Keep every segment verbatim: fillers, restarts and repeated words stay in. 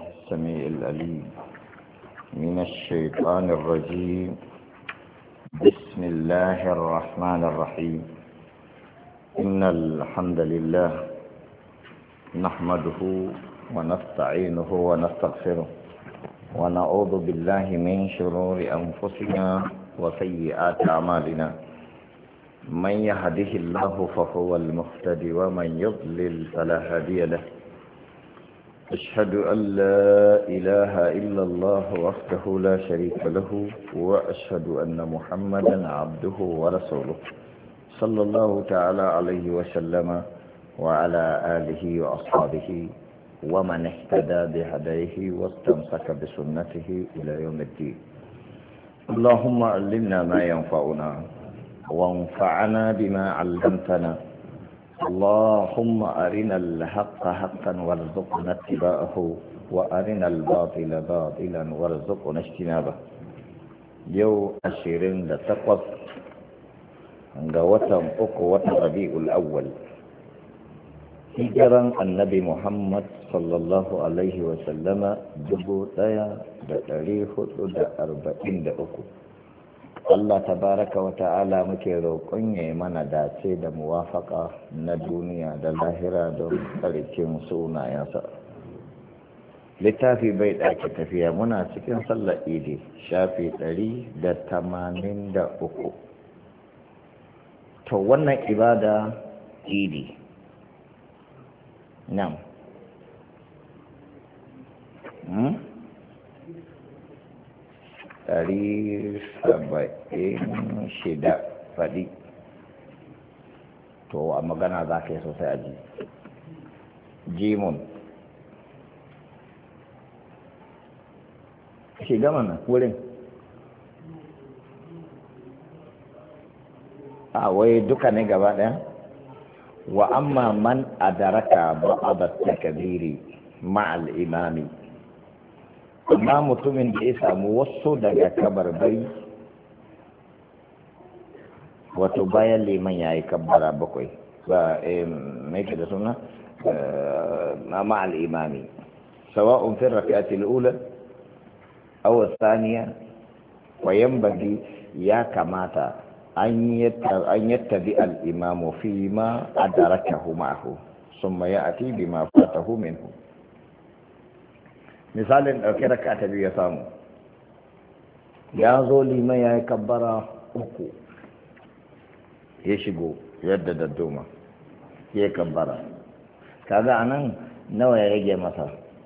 السميع الأليم من الشيطان الرجيم. بسم الله الرحمن الرحيم. إن الحمد لله نحمده ونستعينه ونستغفره ونعوذ بالله من شرور أنفسنا وسيئات أعمالنا. من يهده الله فهو المهتدي ومن يضلل فلا هادي له. أشهد أن لا إله إلا الله وحده لا شريك له وأشهد أن محمدا عبده ورسوله صلى الله تعالى عليه وسلم وعلى آله وأصحابه ومن اهتدى بهديه واستمسك بسنته إلى يوم الدين. اللهم علمنا ما ينفعنا وانفعنا بما علمتنا. اللهم أرنا الحق حقا وارزقنا اتباعه وأرنا الباطل باطلا وارزقنا اجتنابه. يو أشيرين لتقف وتم أقوة ربيع الأول هجرا النبي محمد صلى الله عليه وسلم جبو تايا دا تاريخ دا أربعين دا أكو. Allah tabaraka wa ta'ala muke roƙon ya mana dace da muwafaka na duniya da lahira don tsarkin sunayensa. Littafi bai ɗake tafiya muna cikin sallar idi shafi ɗari da tamanin da uku. To wannan ibada idi nan. Hmm? Dari saba'in shida faɗi to a magana za ka yi sosai a ji jimun shiga mana wurin a wai duka ne gaba ɗaya wa amma man adaraka ba'adat takbiri ma'al imami, amma mutumin da ya samu wasu daga kabarbai wato bayan liman ya yi kabbara bakwai ba mai ke da suna ma al'imami sawa'un fi rafi'ati al'ula aw thaniya wa yanbaghi ya kamata an yattabi al-imamu fi ma adrakahu ma'ahu thumma ya'ti bima fatahu minhu. Misalin ɗauke da ka biyu ya samu ya zo liman ya yi kabbara uku ya shigo yadda da doma ya yi kabbara kaga a nan nawa ya rage masa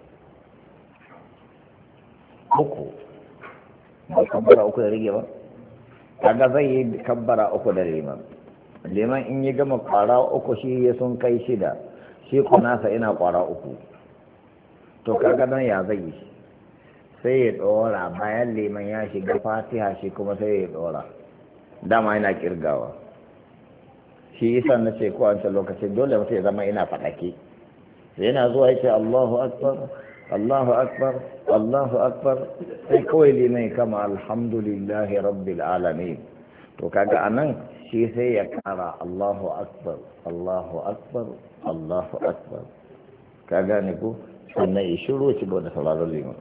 uku ba kabbara uku ya rage ba kaga zai yi kabbara uku da liman liman in yi gama kwara uku shi ya sun kai shida shi kunasa ina kwara uku to kaga nan ya zai sai ya dora bayan liman ya shiga fatiha shi kuma sai ya dora dama yana kirgawa shi isa na ce ko an ce lokacin dole mutum ya zama ina fadake yana zuwa ya ce Allahu akbar Allahu akbar Allahu akbar sai kawai liman kama alhamdulillahi rabbil alamin to kaga anan shi sai ya kara Allahu akbar Allahu akbar Allahu akbar kaga ne ko sannan ya shiru ci da sauraron liman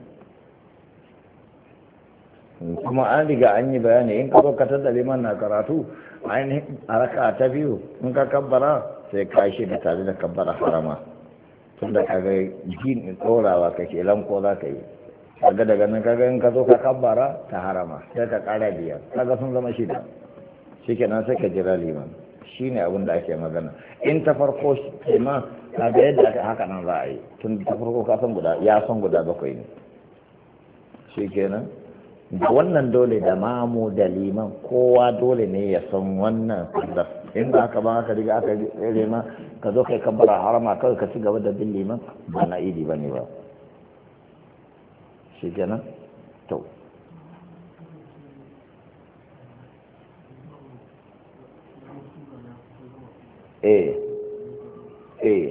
kuma an riga an yi bayani in ka zo ka tada liman na karatu ainihin a raka ta biyu in ka kabbara sai ka shi da tare da kabbara harama tun da kaga jin tsorawa kake lanko za ka yi kaga daga nan kaga in ka zo ka kabbara ta harama sai ka kara biyar kaga sun zama shida shikenan sai ka jira liman shine abin da ake magana in ta farko ce ma kaga yadda aka haka nan za a yi tun ta farko ka san guda ya san guda bakwai ne shikenan da wannan dole da mamu da liman kowa dole ne ya san wannan sallar in ba haka ba haka riga aka tsere ma ka zo kai kabbara harama kawai ka ci gaba da bin liman ba na idi ba ne ba shikenan to eh eh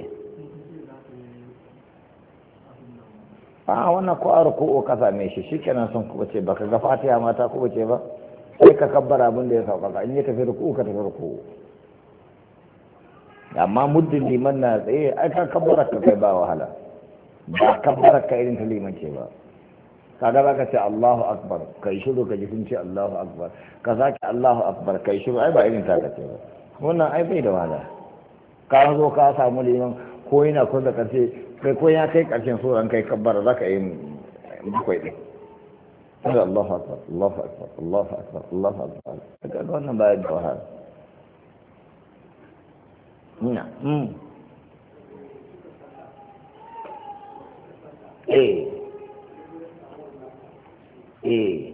a wannan ko a ruku'u ka same shi shikenan sun kubace baka ga fatiha mata kubace ba sai ka kabbara abin da ya sauƙaƙa in ya tafi ruku'u ka tafi ruku'u amma muddin liman na tsaye ai ka kabbara ka kai ba wahala ba kabbara ka irin ta liman ce ba. Kaga ba ka ce Allahu akbar kai shiru ka ji sun ce Allahu akbar ka sake Allahu akbar kai shiru ai ba irin ta ka ce ba. Wannan ai bai da wahala. Ka zo ka samu liman ko yana kusa da karshe kai ko ya kai karshen so an kai kabbara za ka yi bakwai ɗin. Sai Allahu akbar Allahu akbar Allahu akbar Allahu akbar. Kaga wannan ba da wahala. Ina. Mm. Eh. Eh.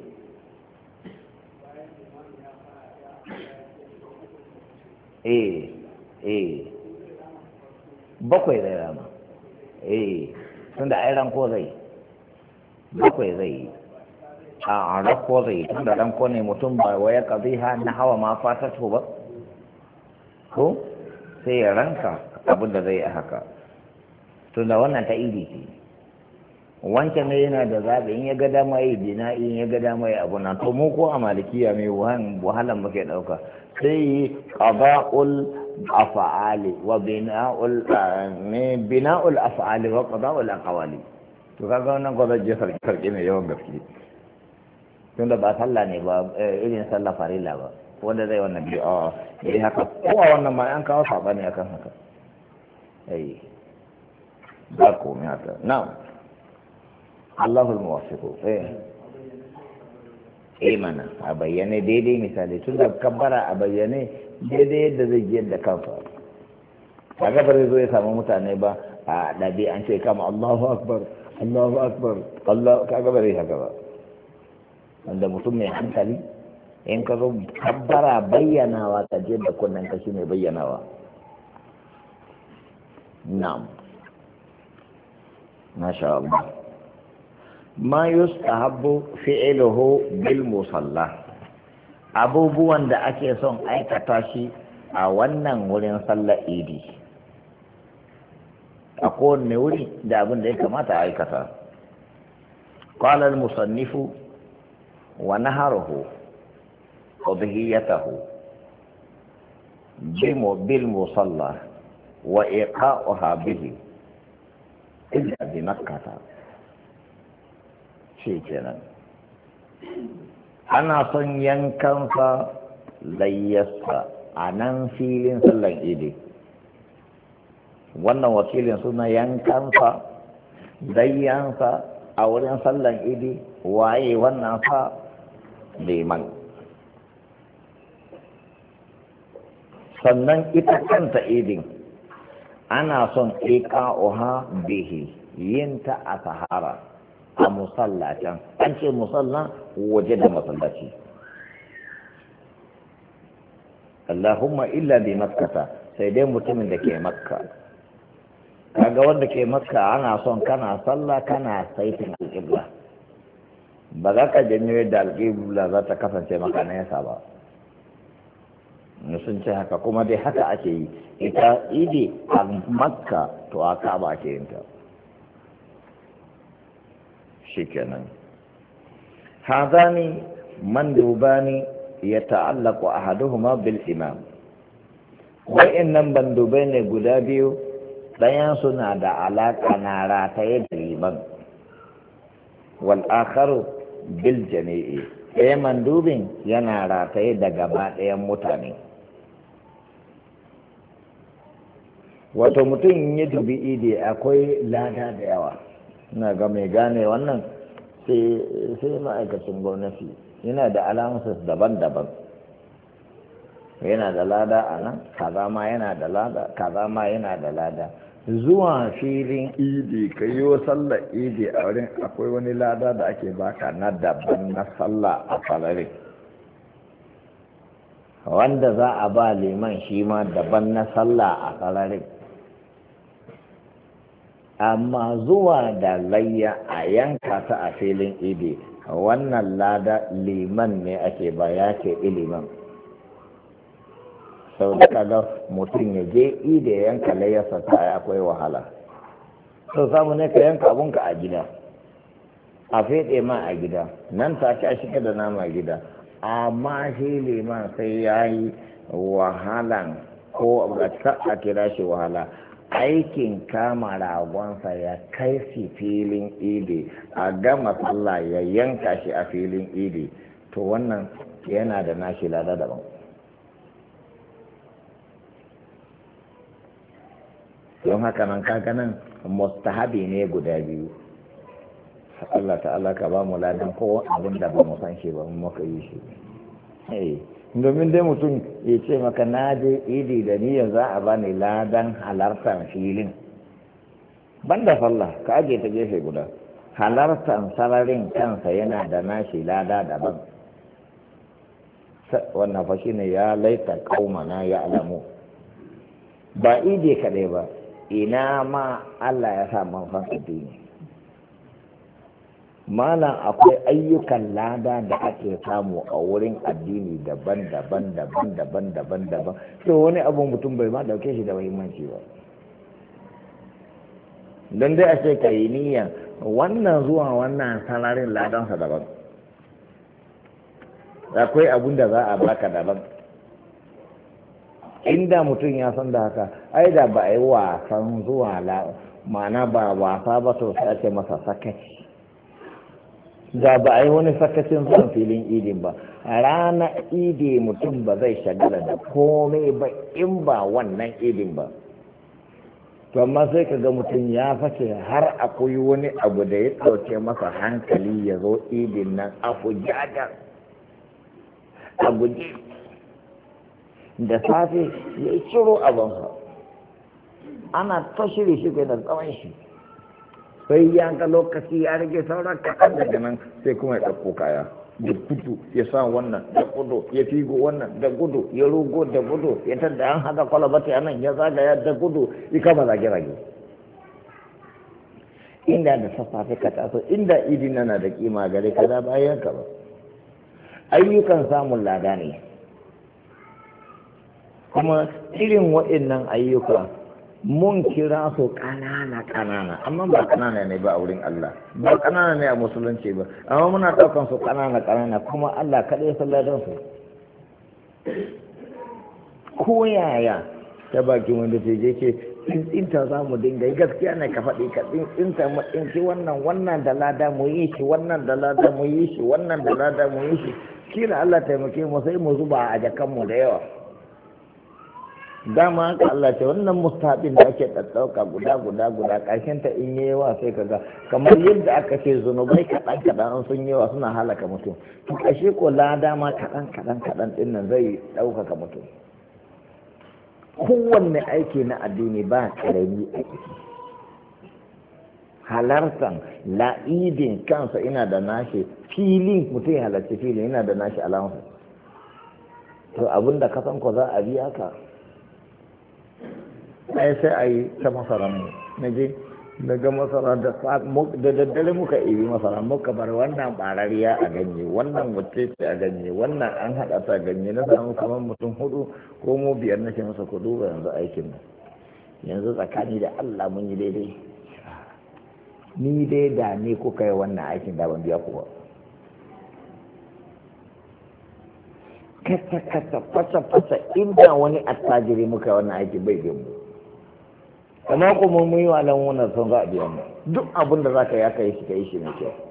Eh. Eh. Bakwai zai rama. Eh. Tunda ai ranko zai. Bakwai zai. A ranko zai. Tunda ranko ne mutum ba waya kaziha na hawa ma fata to ba. Ko? Sai ya ranka abin da zai yi haka. Tunda wannan ta idi ce. Wancan ne yana da zaɓi in ya ga dama yi dina in ya ga dama yi abu na to mu ko a malikiya mai wahalan muke ɗauka sai yi qada'ul af'ali wa bina'ul ne bina'ul af'ali wa qada'ul aqwali to kaga wannan ko zai je sarki sarki mai yawan gaske tunda ba sallah ne ba irin sallah farilla ba wanda zai wannan biyu a yi haka ko a wannan ma an kawo sabani akan haka ai ba komai haka na'am Allahul muwaffiqu eh eh mana a bayyane daidai misali tun da kabbara a bayyane daidai yadda zai ji yadda kansa kaga bare zo ya samu mutane ba a dabi an ce kama Allahu akbar Allahu akbar Allah kaga bare haka ba wanda mutum mai hankali in ka zo kabbara bayyanawa ka je da kunnen ka shine bayyanawa na'am masha Allah ma yustahabbu fi'luhu bil musalla abubuwan da ake son aikata shi a wannan wurin sallar idi a kowane wuri da abin da ya kamata a aikata qala al musannifu wa naharuhu udhiyatahu bil musalla wa iqa'uha bihi illa bi makkah shi kenan ana son yankansa layyarsa a nan filin sallan idi wannan wakilin suna yankansa layyansa a wurin sallan idi waye wannan sa liman sannan ita kanta idin ana son iqa'uha bihi yinta a sahara a musalla can an ce musalla waje da masallaci Allahumma illa bi makkata sai dai mutumin da ke makka kaga wanda ke makka ana son kana sallah kana saitin alƙibla ba za ka janyo yadda alƙibla za ta kasance maka nesa ba sun ce haka kuma dai haka ake yi ita idi a makka to a kaba ake yin ta shikenan hadani mandubani yata'allaqu ahaduhuma bil imam wa'annan bandubai ne guda biyu dayan suna da alaka na rataye da liman wal akharu bil jami'i ɗaya mandubin yana rataye da gaba ɗayan mutane wato mutum ya dubi idi akwai lada da yawa ina ga mai gane wannan sai ma'aikacin gwamnati yana da alamunsa daban-daban yana da lada a nan kaza ma yana da lada kaza ma yana da lada zuwa filin idi ka yi wa sallar idi a wurin akwai wani lada da ake baka na daban na sallah a farare wanda za a ba liman shi ma daban na sallah a farare amma zuwa da layya a yanka ta a filin idi wannan lada liman ne ake ba ya ce iliman sau da kaga mutum ya je idi ya yanka layyarsa ta akwai wahala sau samu ne ka yanka abunka a gida a feɗe ma a gida nan ta ci a shiga da nama gida amma shi liman sai ya yi wahalan ko a kira shi wahala aikin kama ragonsa ya kai shi filin idi a gama sallah ya yanka shi a filin idi to wannan yana da nashi lada daban. don haka nan kaga nan mustahabi ne guda biyu. Allah ta'ala ka ba mu ladan ko abin da ba mu san shi ba mu maka yi shi. Domin dai mutum ya ce maka na je idi da niyyar za a bani ladan halartar filin. Banda sallah ka aje ta gefe guda. Halartar sararin kansa yana da nashi lada daban. Wannan fa shine ya laita kaumana ya alamu. Ba idi kaɗai ba, ina ma Allah ya sa manfan addini. Malam akwai ayyukan lada da ake samu a wurin addini daban-daban daban-daban daban-daban. To wani abu mutum bai ma dauke shi da muhimmanci ba. Don dai a ce ka yi niyyar wannan zuwa wannan salarin ladansa daban. Akwai abun da za a baka daban. Inda mutum ya san da haka, ai da ba a yi wasan zuwa la ma'ana ba wasa ba to sai ake masa sakaci. Da ba a yi wani sakacin zuwan filin idin ba, a ranar idi mutum ba zai shagala da komai ba in ba wannan idin ba. To amma sai ka ga mutum ya fashe har akwai wani abu da ya ɗauke masa hankali ya zo idin nan a fujajar a guje da safe ya ciro abinsa ana ta shiri shi da tsawon shi sai ya ga lokaci ya rage sauran kaɗan daga nan sai kuma ya ɗauko kaya da gudu ya sa wannan da gudu ya figo wannan da gudu ya rugo da gudu ya tadda an haɗa kwalabata nan ya zagaya da gudu ya kama zage-zage inda da sassafe ka taso inda idin na da kima gare ka da bayan ka ba ayyukan samun lada ne kuma irin waɗannan ayyuka mun kira su ƙanana ƙanana amma ba ƙanana ne ba a wurin Allah ba ƙanana ne a musulunci ba amma muna ɗaukan su ƙanana ƙanana kuma Allah kaɗai ya salladan su ko yaya ta bakin wanda ce je ce tsinta za mu dinga yi gaskiya ne ka faɗi ka tsinta mu tsinci wannan wannan da lada mu yi shi wannan da lada mu yi shi wannan da lada mu yi shi kila Allah taimake mu sai mu zuba a jakanmu da yawa dama haka Allah ce wannan mustahabin da ake ɗaɗɗauka guda guda guda ƙarshen ta in yi yawa sai kaga kamar yadda aka ce zunubai kaɗan kaɗan sun yawa suna halaka mutum to ƙashe ko lada ma kaɗan kaɗan kaɗan ɗin nan zai ɗaukaka mutum kowanne aiki na addini ba ƙarami a ciki halartan la'idin kansa ina da nashi filin mutum ya halarci filin yana da nashi alamu to abinda ka san ko za a biya ka ɗaya sai a yi ta masaran mu na je daga masara da daddare muka ibi masara muka bar wannan ɓarariya a ganye wannan wacce ce a ganye wannan an haɗa ta ganye na samu kamar mutum hudu ko mu biyar na ce masa kudu ba yanzu aikin nan yanzu tsakani da Allah mun yi daidai ni dai da ne kuka yi wannan aikin da ban biya ku ba kasa kasa fasa fasa inda wani attajiri muka yi wannan aiki bai biyan mu amma kuma mun yi wa nan wannan sun za a biya mu duk abin da za ka yi aka yi shi ka yi shi mai kyau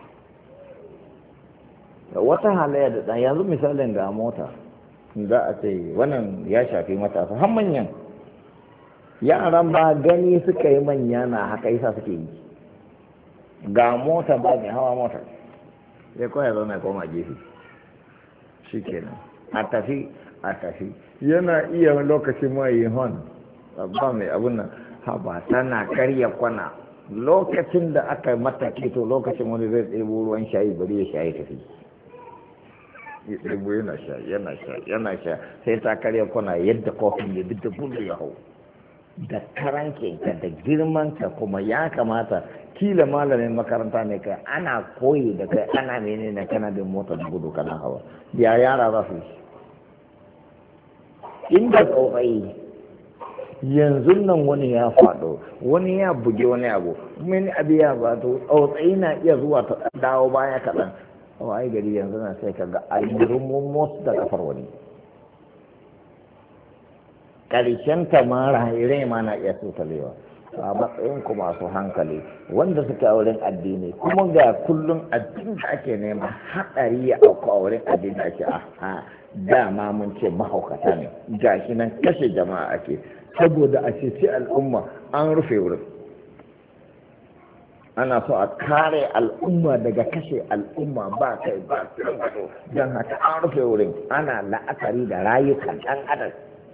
wata halayya da ɗan yanzu misalin ga mota za a ce wannan ya shafi matasa har manyan yaran ba gani suka yi manya na haka yasa suke yi ga mota ba mai hawa mota ya kawai zauna ya koma gefe shi kenan a tafi a tafi yana iya lokacin ma yi hon ba mai abun nan haba tana karya kwana lokacin da aka mata keto lokacin wani zai ɗebo ruwan shayi bari ya shayi tafi ya ɗebo yana sha yana sha yana sha sai ta karya kwana yadda kofin ya bi da bulu ya hau da karankinka da girmanka kuma ya kamata kila malamin makaranta ne kai ana koyi da kai ana mene ne kana bin mota da gudu kana hawa ya yara za su yi inda tsofayi yanzu nan wani ya faɗo wani ya buge wani abu mini abu ya bato tsautsayi na iya zuwa ta dawo baya kaɗan ai gari yanzu na sai ka ga ayyurin motsa da kafar wani ƙarshen ta ma rai ma na iya sutalewa. A matsayin ku masu hankali wanda suke a wurin addini kuma ga kullum addini da ake nema haɗari ya auku a wurin addini ake a dama mun ce mahaukata ne gashi nan kashe jama'a ake saboda a ce sai al'umma an rufe wurin ana so a kare al'umma daga kashe al'umma ba kai ba gado don haka an rufe wurin ana la'akari da rayukan ɗan adam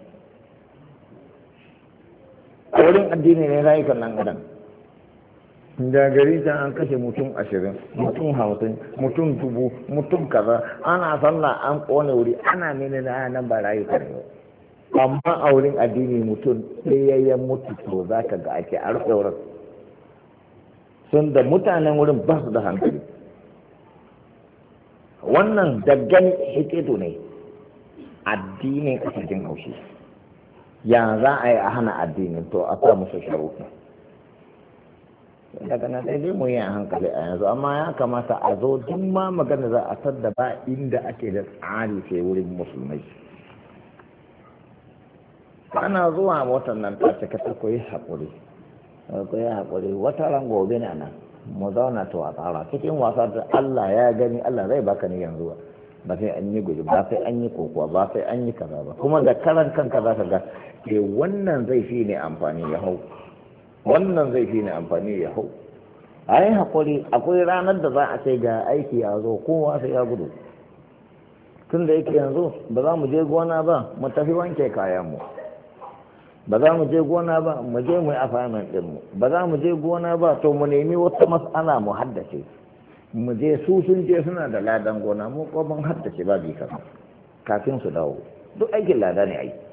a wurin addini ne rayukan ɗan adam da gari can an kashe mutum ashirin mutum hamsin mutum dubu mutum kaza ana sallah an kone wuri ana mene na nan ba rayuka ne amma a wurin addini mutum ɗaya ya mutu to za ka ga ake a rufe wurin sun da mutanen wurin ba su da hankali wannan daggan hiketo ne addinin a cikin haushi ya za a yi a hana addinin to a sa musu sharuɗa daga na daidai mu yi a hankali a yanzu amma ya kamata a zo duk ma magana za a sadda ba inda ake da tsari sai wurin musulmai ana zuwa watan nan ta cika ta koyi haƙuri koyi haƙuri wata ran gobe na nan mu zauna to a tsara cikin wasa da Allah ya gani Allah zai baka ni yanzu ba sai an yi gudu ba sai an yi kokowa ba sai an yi kaza ba kuma da karan kanka za ka ga ke wannan zai fi ne amfani ya hau wannan zai fi ne amfani ya hau a yi haƙuri akwai ranar da za a ce ga aiki ya zo kowa sai ya gudu tun da yake yanzu ba za mu je gona ba mu tafi wanke kayanmu ba za mu je gona ba mu je mu yi assignment ɗinmu ba za mu je gona ba to mu nemi wata mas'ala mu haddace mu je su sun je suna da ladan gona mu ko mun haddace ba bi kasa kafin su dawo duk aikin lada ne ai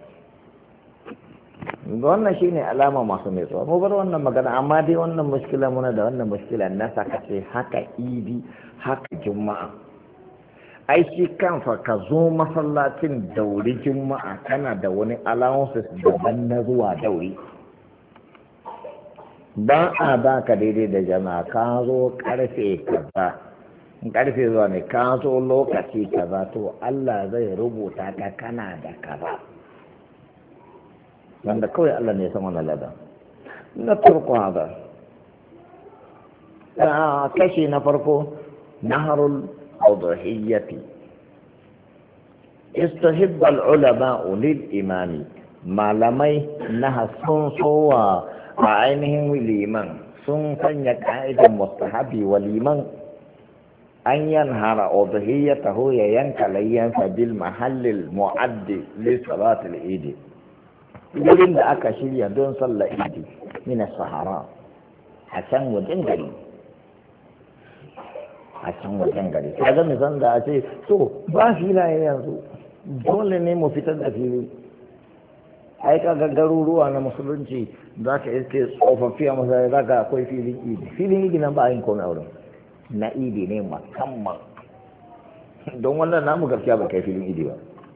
wannan shine alama masu mai tsawo mu bar wannan magana amma dai wannan mushkila muna da wannan mushkila na saka ce haka idi haka juma'a ai shi kanfa ka zo masallacin dauri juma'a kana da wani allowances daban na zuwa dauri ba a ba ka daidai da jama'a ka zo karfe kaza karfe zuwa ne ka zo lokaci kaza to Allah zai rubuta ka kana da kaza wanda kawai Allah ne ya san wannan ladan na farko haka kashi na farko naharul udhiyyati istahibba al-ulama lil imami malamai na sun sowa a ainihin liman sun sanya ka'idan mustahabi wa liman an yanhara udhiyyatahu ya yanka layyansa bil mahallil mu'addi li salatil idi wurin da aka shirya don sallar idi mina sahara a can wajen gari a can wajen gari ta ga misan da a ce to ba filaye yanzu dole ne mu fitar da fili ai kaga garuruwa na musulunci za ka iske tsofaffi a masarai za ka akwai filin idi filin idi nan ba a yin komai wurin na idi ne musamman don wannan namu gaskiya ba kai filin idi ba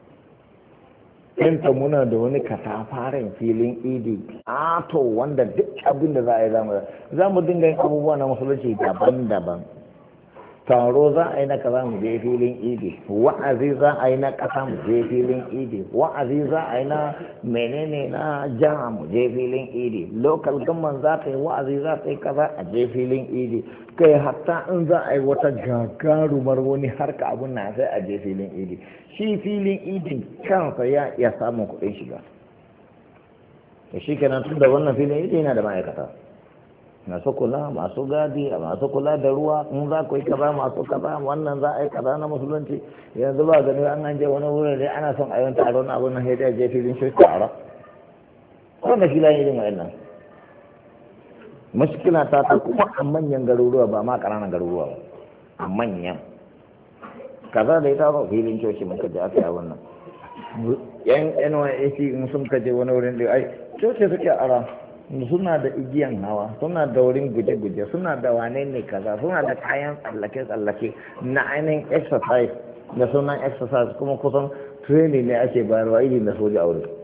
yanta muna da wani katafaren filin idi ato wanda duk abin da za a yi za mu dinga yin abubuwa na musulunci daban-daban taro za a yi na kaza mu je filin idi wa'azi za a yi na kasa mu je filin idi wa'azi za a yi na menene na jiha mu je filin idi local government za ta yi wa'azi za ta yi kaza a je filin idi kai hatta in za a yi wata gagarumar wani harka abun na sai a je filin idi shi filin idin kansa ya iya samun kuɗin shiga da shi kenan tun da wannan filin idi yana da ma'aikata masu kula masu gadi masu kula da ruwa in za ku yi kaza masu kaza wannan za a yi kaza na musulunci yanzu ba gani an an je wani wurin dai ana son a yi taron abun nan sai dai je filin shi tara wanda filayen irin wa'annan mushkila ta ta kuma a manyan garuruwa ba ma ƙananan garuruwa ba a manyan kaza da ita ba filin coci mun kaje aka yi wannan yan N Y A C in sun kaje wani wurin da ai coci suke ara suna da igiyan hawa suna da wurin guje-guje suna da wane ne kaza suna da kayan tsallake-tsallake na ainihin exercise da sunan exercise kuma kusan training ne ake bayarwa irin da soja a wurin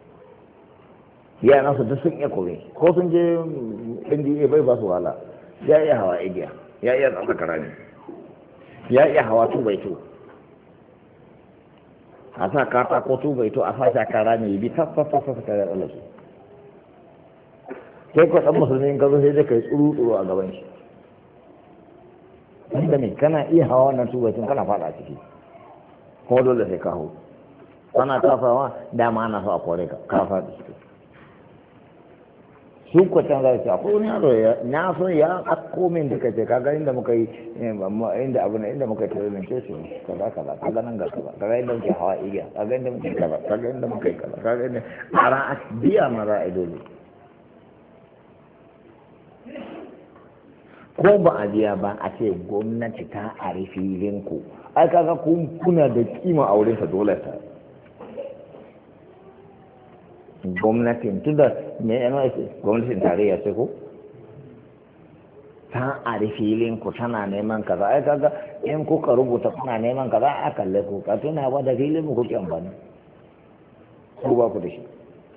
yana su duk sun iya kome ko sun je N D A bai ba su wahala ya iya hawa igiya ya iya tsallaka rami ya iya hawa tu bai tu a sa katako tubai to a sa shakara ne bi tas tas tas tas ta Allah su sai ko dan musulmi in ka zo sai da kai tsuru tsuru a gaban shi wanda ne kana iya hawa wannan tubai tun kana fada ciki ko dole sai ka hau kana kafawa dama ana so a kore ka ka fadi su ko can za su akwai wani yaro ya na so ya akko min duka ce kaga inda muka yi inda abu ne inda muka yi tare ce su kaza kaza kaga nan ga kaza kaga inda muke hawa igiya kaga inda muke kaza kaga inda muke kaza kaga inda ara biya mara idoli ko ba a biya ba a ce gwamnati ta ari filin ku ai kaga kun kuna da kima a wurin sa dole ta gwamnatin tunda me yana yake gwamnatin tarayya ce ko ta ari filin ku tana neman kaza ai kaga in kuka rubuta kuna neman kaza a kalle ku ka tuna ba da filin mu kuke amfani ko ba ku da shi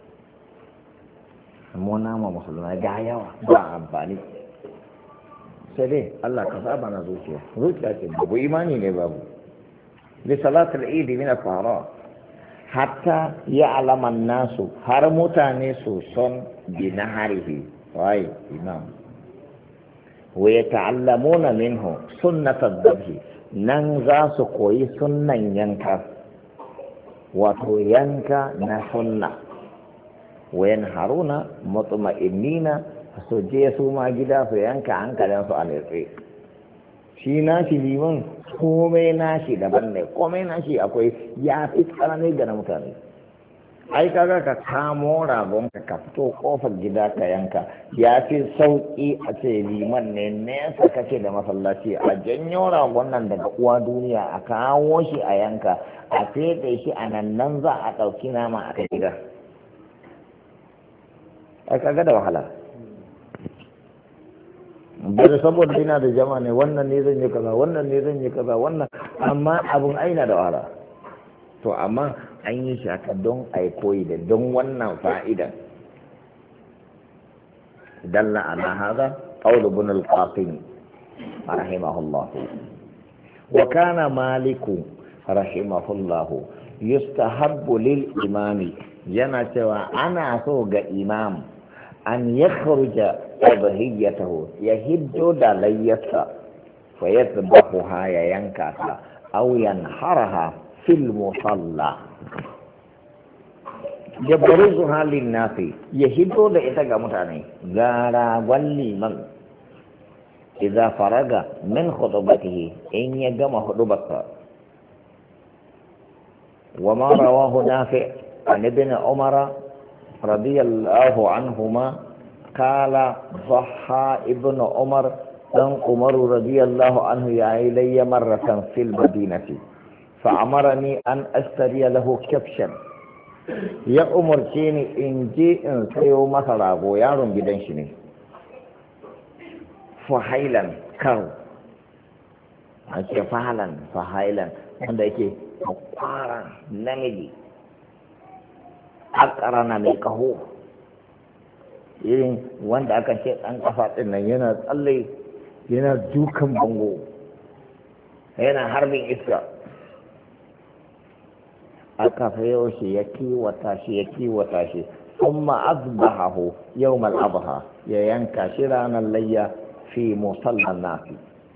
mu nama musulmai ga yawa ba amfani sai dai Allah ka saba na zuciya zuciya ce babu imani ne babu li salatul eid min al-fara hatta ya alaman nasu har mutane su son bi naharihi wai imam wa yata'allamuna minhu sunnat ad-dhabh nan za su koyi sunnan yanka wato yanka na sunna wa yanharuna mutma'innina su je su ma gida su yanka hankalin su a nitsi shi nashi liman komai nashi daban ne komai nashi akwai ya fi tsanani ga na mutane ai kaga ka kamo ragon ka ka fito kofar gida ka yanka ya fi sauki a ce liman ne nesa kake da masallaci a janyo ragon nan daga uwa duniya a kawo shi a yanka a fede shi a nan nan za a ɗauki nama a kai gida ai kaga da wahala bari saboda ina da jama ne wannan ne zan yi kaza wannan ne zan yi kaza wannan amma abun aina da wahala to amma an yi shi haka don ai koyi da don wannan fa'idan dalla ala hada qawl ibn al-qasim rahimahullah wa kana maliku rahimahullah yustahabbu lil imami yana cewa ana so ga imam an yakhruja adhiyatahu yahiddu da layyata fa yadhbahuha ya yanka ta aw yanharaha fil musalla yabruzuha lin nasi yahiddu da ita ga mutane gara walli man idza faraga min khutbatihi in ya gama hudubarsa wa ma rawahu nafi an ibn umara radiyallahu anhuma kala dhaha ibnu umar dan umar radiyallahu anhu ya ilayya marratan fil madinati fa amarani an astariya lahu kafshan ya umarce ni in je in sayo masa rago yaron gidan shi ne fahailan karo a ce fahalan fahailan wanda yake kwaran namiji akarana mai kaho irin wanda aka ce ɗan kafa ɗin nan yana tsalle yana dukan bango yana harbin iska aka sayo shi ya kiwata shi ya kiwata shi kuma azbahahu yawmal adha ya yanka shi ranar layya fi musallan nasi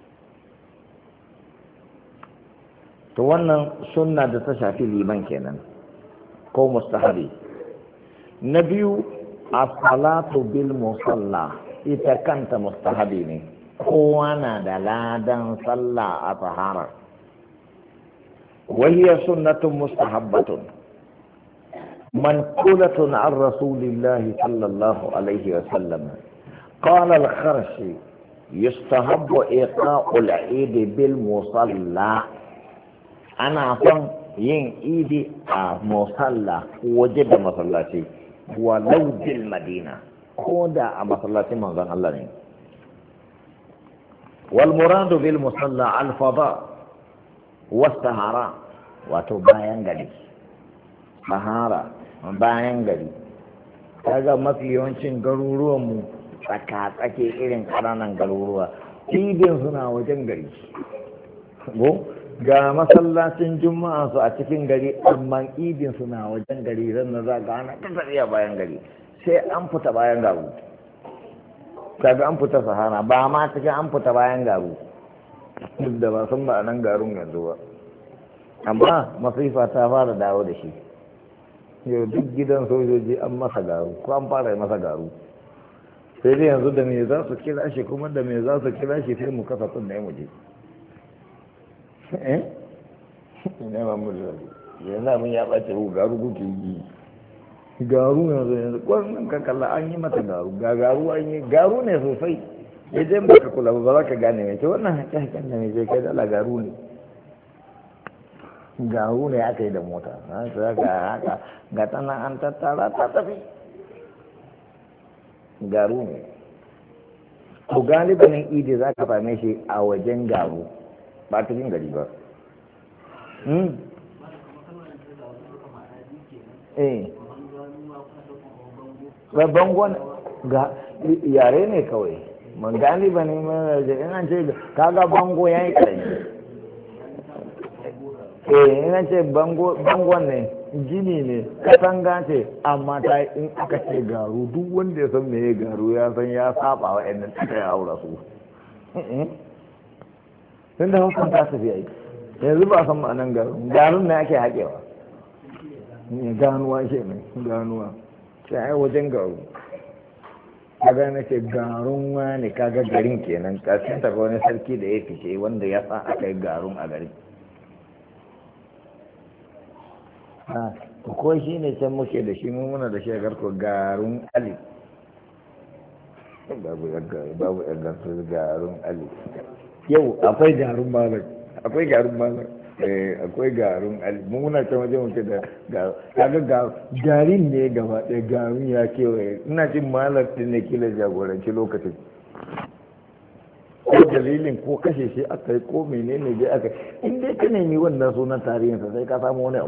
to wannan sunna da ta shafi liman kenan ko mustahabi na biyu a salatu bil musalla ita kanta mustahabi ne kowa na da ladan sallah a tahara وهي سنة مستحبة منقولة عن رسول الله صلى الله عليه وسلم قال الخرشي يستحب إيقاع العيد بالمصلى أنا أفهم ين إيدي مصلى وجد مصلاتي ولو بالمدينة كودا مصلاتي من ذن الله والمراد بالمصلى الفضاء والسهارة wato bayan gari sahara bayan gari kaga mafi yawancin garuruwanmu tsaka-tsake irin ƙananan garuruwa idin suna wajen gari go ga masallacin juma'a su a cikin gari amma idin su na wajen gari zan na za ga ana tafiya bayan gari sai an fita bayan garu kaga an fita sahara ba ma cikin an fita bayan garu duk da ba san ba nan garun yanzu ba amma masifa ta fara dawo da shi yau duk gidan sojoji an masa garu ko an fara masa garu sai dai yanzu da me za su kira shi kuma da me za su kira shi sai mu kasa kun da mu je eh ina ba mu da yanzu mun ya bace ku garu kuke yi garu yanzu yanzu wannan ka kalla an yi mata garu ga garu an yi garu ne sosai idan baka kula ba za ka gane me ce wannan hakka hakkan da me je kai da garu ne garu ne aka yi da mota haka haka ga tana an tattara ta tafi garu ne to galibanin idi za ka same shi a wajen garu ba cikin gari ba eh bangon ga yare ne kawai man galibanin mana da ina ce kaga bango ya yi karami eh ina ce bangon ne gini ne katanga ce amma ta in aka ce garu duk wanda ya san meye garu ya san ya saba wa yan ta ya aura su tun da hukun ta tafi yi yanzu ba san ma'anan garu garun ne ake haƙewa ganuwa ce ne ganuwa sai ai wajen garu kaga na ce garun wani kaga garin kenan ƙarshen ta wani sarki da ya fice wanda ya sa aka yi garun a garin ko shi ne can muke da shi muna da shi a garko garun ali babu yangansu garun ali yau akwai garun malar akwai garun malar akwai garun ali muna can waje muke da kaga garin ne gaba ɗaya garun ya kewaye ina jin malar ɗin ne kila jagoranci lokacin ko dalilin ko kashe shi aka yi ko menene dai aka in dai ka nemi wannan sunan tarihinsa sai ka samu wani abu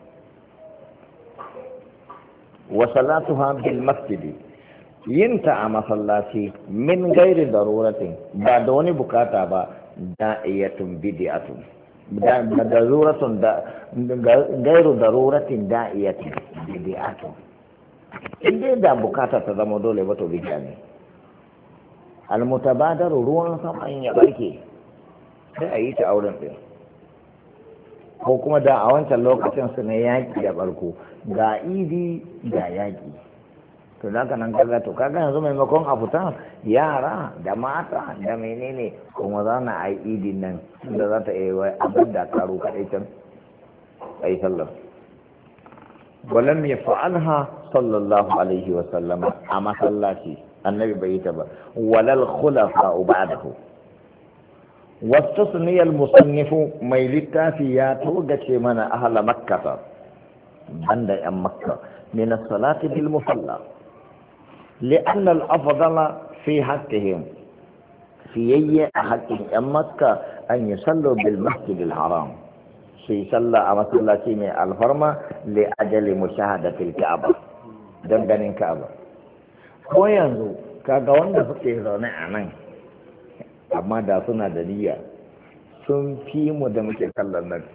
وصلاتها بالمسجد ينتع مصلاتي من غير ضرورة بعدوني بكاتا با داعية بدعة ضرورة غير ضرورة داعية بدعة إذا دا بكاتا تزمو دولي بطو بجاني المتبادر روان سمعين يباركي sai a yi ta auren ɗin ko kuma da a wancan lokacin su ne yaƙi da barko ga idi ga yaƙi to da nan kaga to kaga yanzu maimakon a fita yara da mata da menene kuma za na a yi idin nan da za ta yi wai abin da karo kaɗai can a yi sallar walam ya fa'alha sallallahu alaihi wa sallama a masallaci annabi bai yi ta ba walal khulafa ba'dahu واستثني المصنف ميلتا في توجة من أهل مكة عند أم مكة من الصلاة بالمصلى لأن الأفضل في حقهم في أي حق أم مكة أن يصلوا بالمسجد الحرام في صلى أما صلى من الحرمة لأجل مشاهدة الكعبة دمدن الكعبة وينزو كاغوان فكيه نعم amma da suna da niyya sun fi mu da muke kallon nan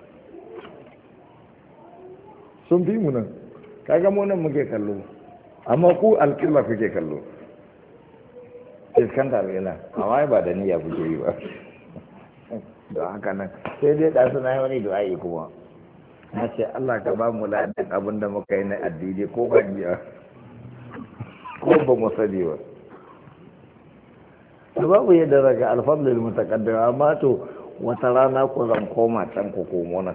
sun fi mu nan kaga mu nan muke kallo amma ku alƙibla kuke kallo iskanta bai nan amma ba da niyya kuke yi ba don haka nan sai dai da suna yi wani du'a'i kuma na ce Allah ka ba mu ladan abin da muka yi na addini ko ba biya ko ba mu sani ba da babu yadda daga alfadlil mutaqaddim amma to wata rana ko zan koma can ko komo nan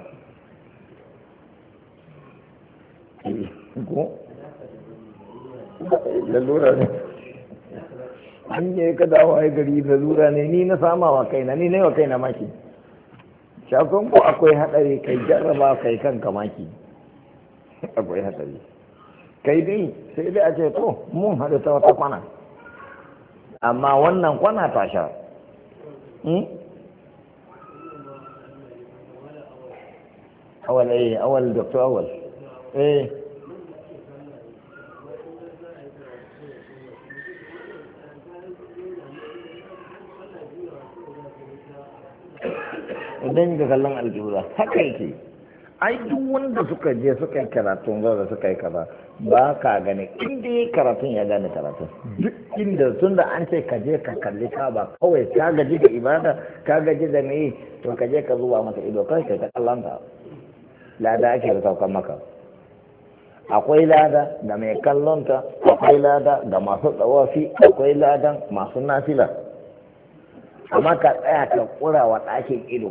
ko lalura ne an yi ka dawo ai gari lalura ne ni na sama wa kaina ni ne wa kaina maki shafin ko akwai hadari kai jarraba kai kanka maki akwai hadari kai dai sai dai a ce to mun haɗu ta wata kwana amma wannan kwana ta sha awal eh awal doctor awal eh don ga kallon alƙibla haka yake. Ai duk wanda suka je suka yi karatun zaura suka yi kaza ba ka gani inda ya karatun ya gane karatun duk inda tun da an ce ka je ka kalli ka ba kawai ka gaji da ibada ka gaji da mai to ka je ka zuba mata ido kai kai ta kallon ka lada ake da saukan maka akwai lada da mai kallon ta akwai lada da masu tsawafi akwai ladan masu nafila amma ka tsaya ka kura wa ɗakin ido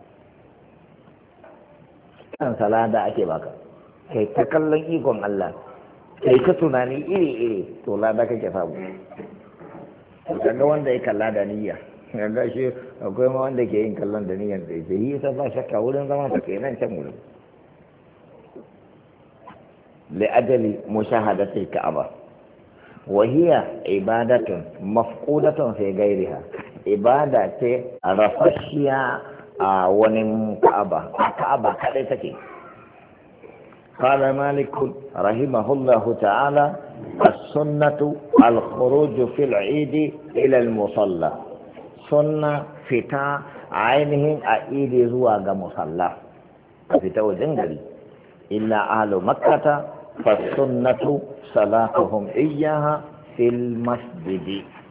kan salada ake baka kai ta kallon ikon Allah kai ta tunani iri-iri to lada kake samu kaga wanda ya kalla da niyya kaga shi akwai ma wanda ke yin kallon da niyyar da yake yi sai ba shakka wurin zama ta kenan can wurin li ajali mushahadati ka'aba wa hiya ibadatun mafqudatun fi ghayriha ibada ce rafashiya a wani ka'aba ka'aba kadai take قال مالك رحمه الله تعالى السنة الخروج في العيد إلى المصلى سنة فتاة عينهم أعيد زواج مصلى فتاة وجنجري إلا أهل مكة فالسنة صلاتهم إياها في المسجد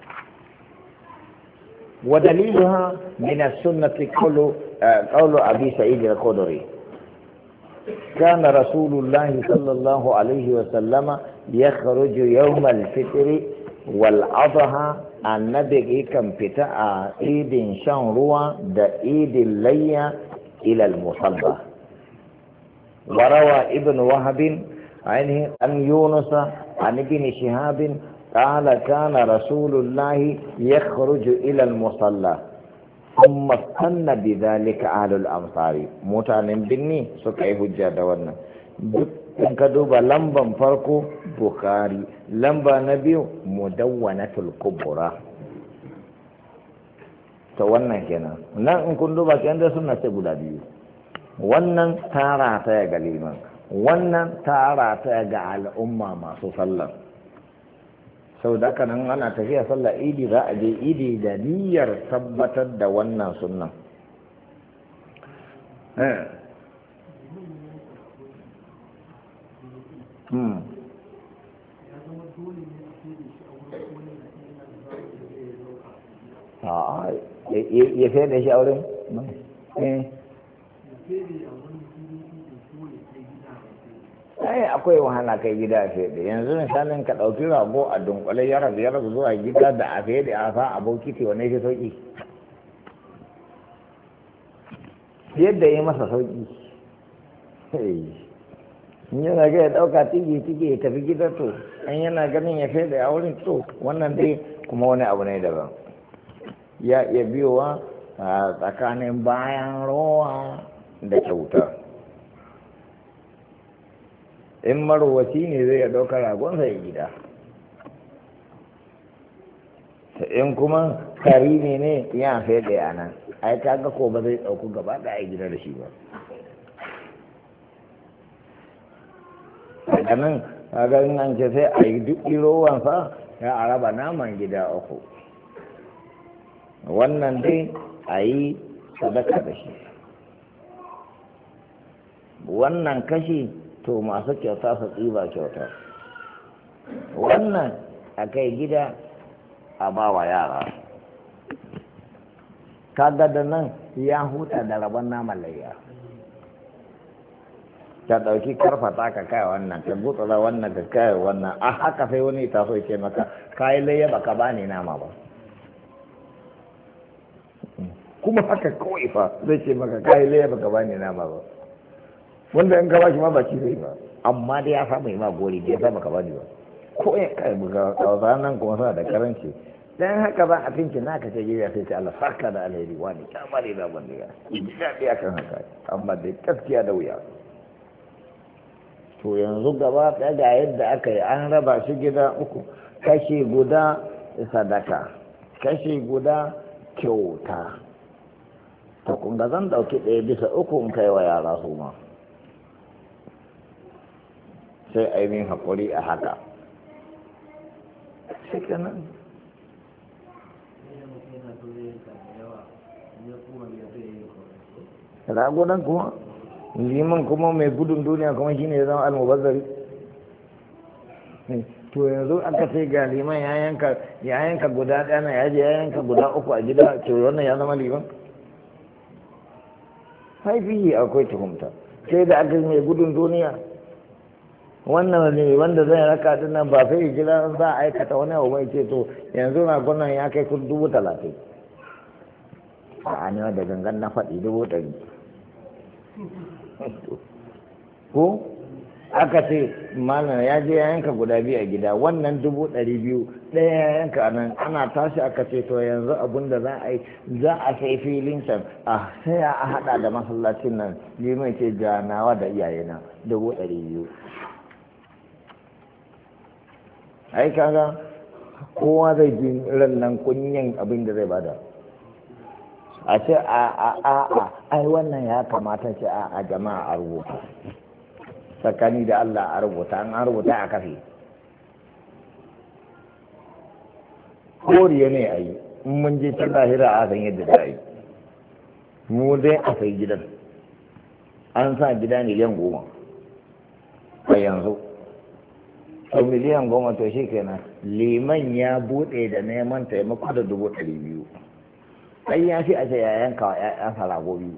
ودليلها من السنة قول قول أبي سعيد الخدري كان رسول الله صلى الله عليه وسلم يخرج يوم الفطر والأضحى النبي كم فتاة عيد شهر دا عيد الليل إلى المصلى وروى ابن وهب عنه أن يونس عن ابن شهاب قال كان رسول الله يخرج إلى المصلى ثم استن بذلك أهل الأمصار متان بني سكاي حجة دوانا in ka duba lamban farko Bukhari lamba na biyu Mudawwanatul Kubra to wannan kenan nan in kun duba kenan da sunna ce guda biyu wannan tara ta ga liman wannan tara ta ga al'umma masu sallah sau da haka nan ana tafiya sallah idi za a je idi da niyyar tabbatar da wannan sunnan hmm. a ya fiye da shi a wurin ai akwai wahala kai gida a fede yanzu misalin ka ɗauki rago a dunkule ya rabu ya rabu zuwa gida da a fede a sa abokiti wane shi sauki yadda ya masa sauki in yana ga ya ɗauka tigi tigi ya tafi gida to an yana ganin ya fede a wurin to wannan dai kuma wani abu ne daban ya iya biyowa a tsakanin bayan rowa da kyauta in marowaci ne zai ɗauka ragonsa ya gida in kuma kari ne ne ya fede a nan ai kaga ko ba zai ɗauku gaba da a gida da shi ba daga nan kaga in an ce sai a yi duk irowansa ya a raba naman gida uku wannan dai a yi sadaka da shi wannan kashi to masu kyauta su tsiba kyauta wannan a kai gida a ba wa yara kaga da nan ya huta da rabon naman layya ka ɗauki karfata ka kai wannan ka gutsura wannan ka kai wannan a haka sai wani ta so ce maka kayi layya ba ka bani nama ba kuma haka kawai fa zai ce maka kayi layya ba ka bani nama ba wanda in ka ba shi ma baki zai ba amma dai ya samu ma gori da ya sa baka bani ba ko ya kai buga kawai nan kuma suna da karanci dan haka ba a finci naka ce gida sai ce Allah saka da alheri wani ta bari da ban diga ji daɗi akan haka amma dai gaskiya da wuya to yanzu gaba ɗaya ga yadda aka yi an raba shi gida uku kashi guda sadaka kashi guda kyauta to kun ga zan ɗauki ɗaya bisa uku in kai wa yara su ma sai ainihin haƙuri a haka shi kenan ragunan kuma liman kuma mai gudun duniya kuma shine ya zama almubazzari to yanzu aka ce ga liman ya yanka ya yanka guda ɗaya na ya je ya yanka guda uku a gida to wannan ya zama liman haifi akwai tuhumta sai da aka mai gudun duniya wannan ne wanda zai raka din nan ba sai jira za a aikata wani abu mai ce to yanzu na gwanan ya kai kun dubu talatin a ne da gangan na faɗi dubu ɗari ko aka ce mana ya je ya yanka guda biyu a gida wannan dubu ɗari biyu ɗaya ya yanka nan ana tashi aka ce to yanzu abun da za a yi za a sai filin can a sai a haɗa da masallacin nan liman ce janawa da iyayena dubu ɗari biyu ai kaga kowa zai ji ran nan kunyan abin da zai bada a ce a a a a ai wannan ya kamata ce a a jama'a a rubuta tsakani da Allah a rubuta an an rubuta a kafe koriya ne a yi in mun je can lahira a san yadda za a yi mu dai a sai gidan an sa gida miliyan goma a yanzu sau miliyan goma to shi kenan liman ya buɗe da neman taimako da dubu ɗari biyu ɗan ya fi a ce ya yanka wa ‘ya'yansa rago biyu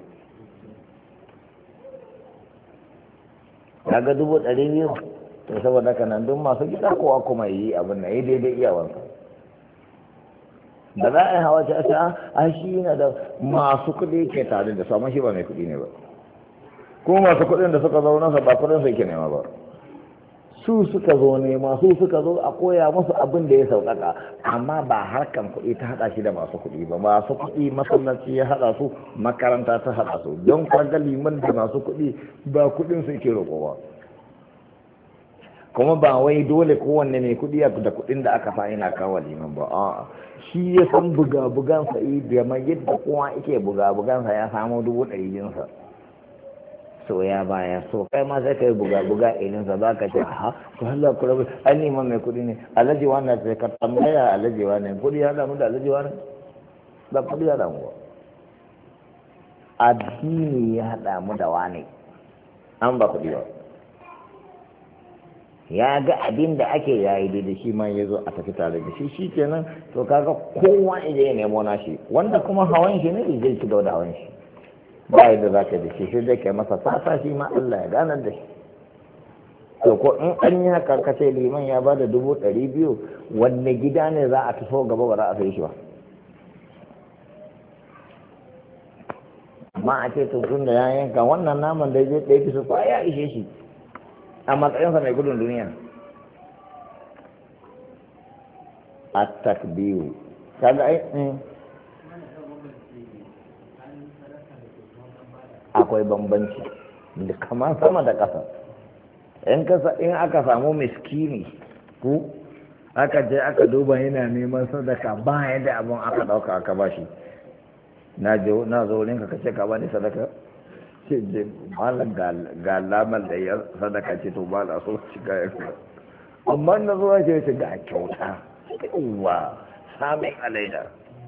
kaga dubu ɗari biyu to saboda haka nan duk masu gida kowa kuma yi abin na yi daidai iyawansa da za a yi hawa ce a a shi yana da masu kuɗi ke tare da samun shi ba mai kuɗi ne ba kuma masu kuɗin da suka zauna sa ba kuɗin sai ke nema ba su suka zo nema su suka zo a koya musu abin da ya sauƙaƙa amma ba harkan kuɗi ta haɗa shi da masu kuɗi ba masu kuɗi masallaci ya haɗa su makaranta ta haɗa su don kwaga liman da masu kuɗi ba kuɗin su ke roƙo ba kuma ba wai dole kowanne mai kuɗi da kuɗin da aka fa ina kawo liman ba a'a shi ya san buga-bugan sa da mai yadda kowa yake buga-bugan sa ya samu dubu ɗari jinsa so ya baya so kai ma sai kai buga-buga ilinsa za ka ce ha ku hala ku rabu an neman mai kuɗi ne alhaji wannan sai ka tambaya alhaji wannan kuɗi ya damu da alhaji wannan ba kuɗi ya damu ba addini ya damu da wani an ba kuɗi ba ya ga abin da ake yayi da shi ma ya zo a tafi tare da shi shi kenan to kaga kowa idan ya nemo nashi wanda kuma hawan shi ne zai ci da hawan shi ba yadda za ka da shi sai dai kai masa fata shi ma Allah ya ganar da shi to ko in an yi haka kace liman ya bada dubu ɗari biyu wanne gida ne za a taso gaba ba za a sai shi ba amma a ce tun da ya yanka wannan naman da ya ɗaya bisa kwa ya ishe shi a matsayinsa mai gudun duniya a takbiru kaga ai akwai bambanci da kamar sama da ƙasa in aka samu miskini ko aka je aka duba yana neman sadaka ba yadda abin aka ɗauka aka ba shi na zo wurin ka kace ka bani sadaka ce je malam ga lamar da ya sadaka ce to ba na so shiga ya kuma amma na zo ce ce ga kyauta uwa samun alaida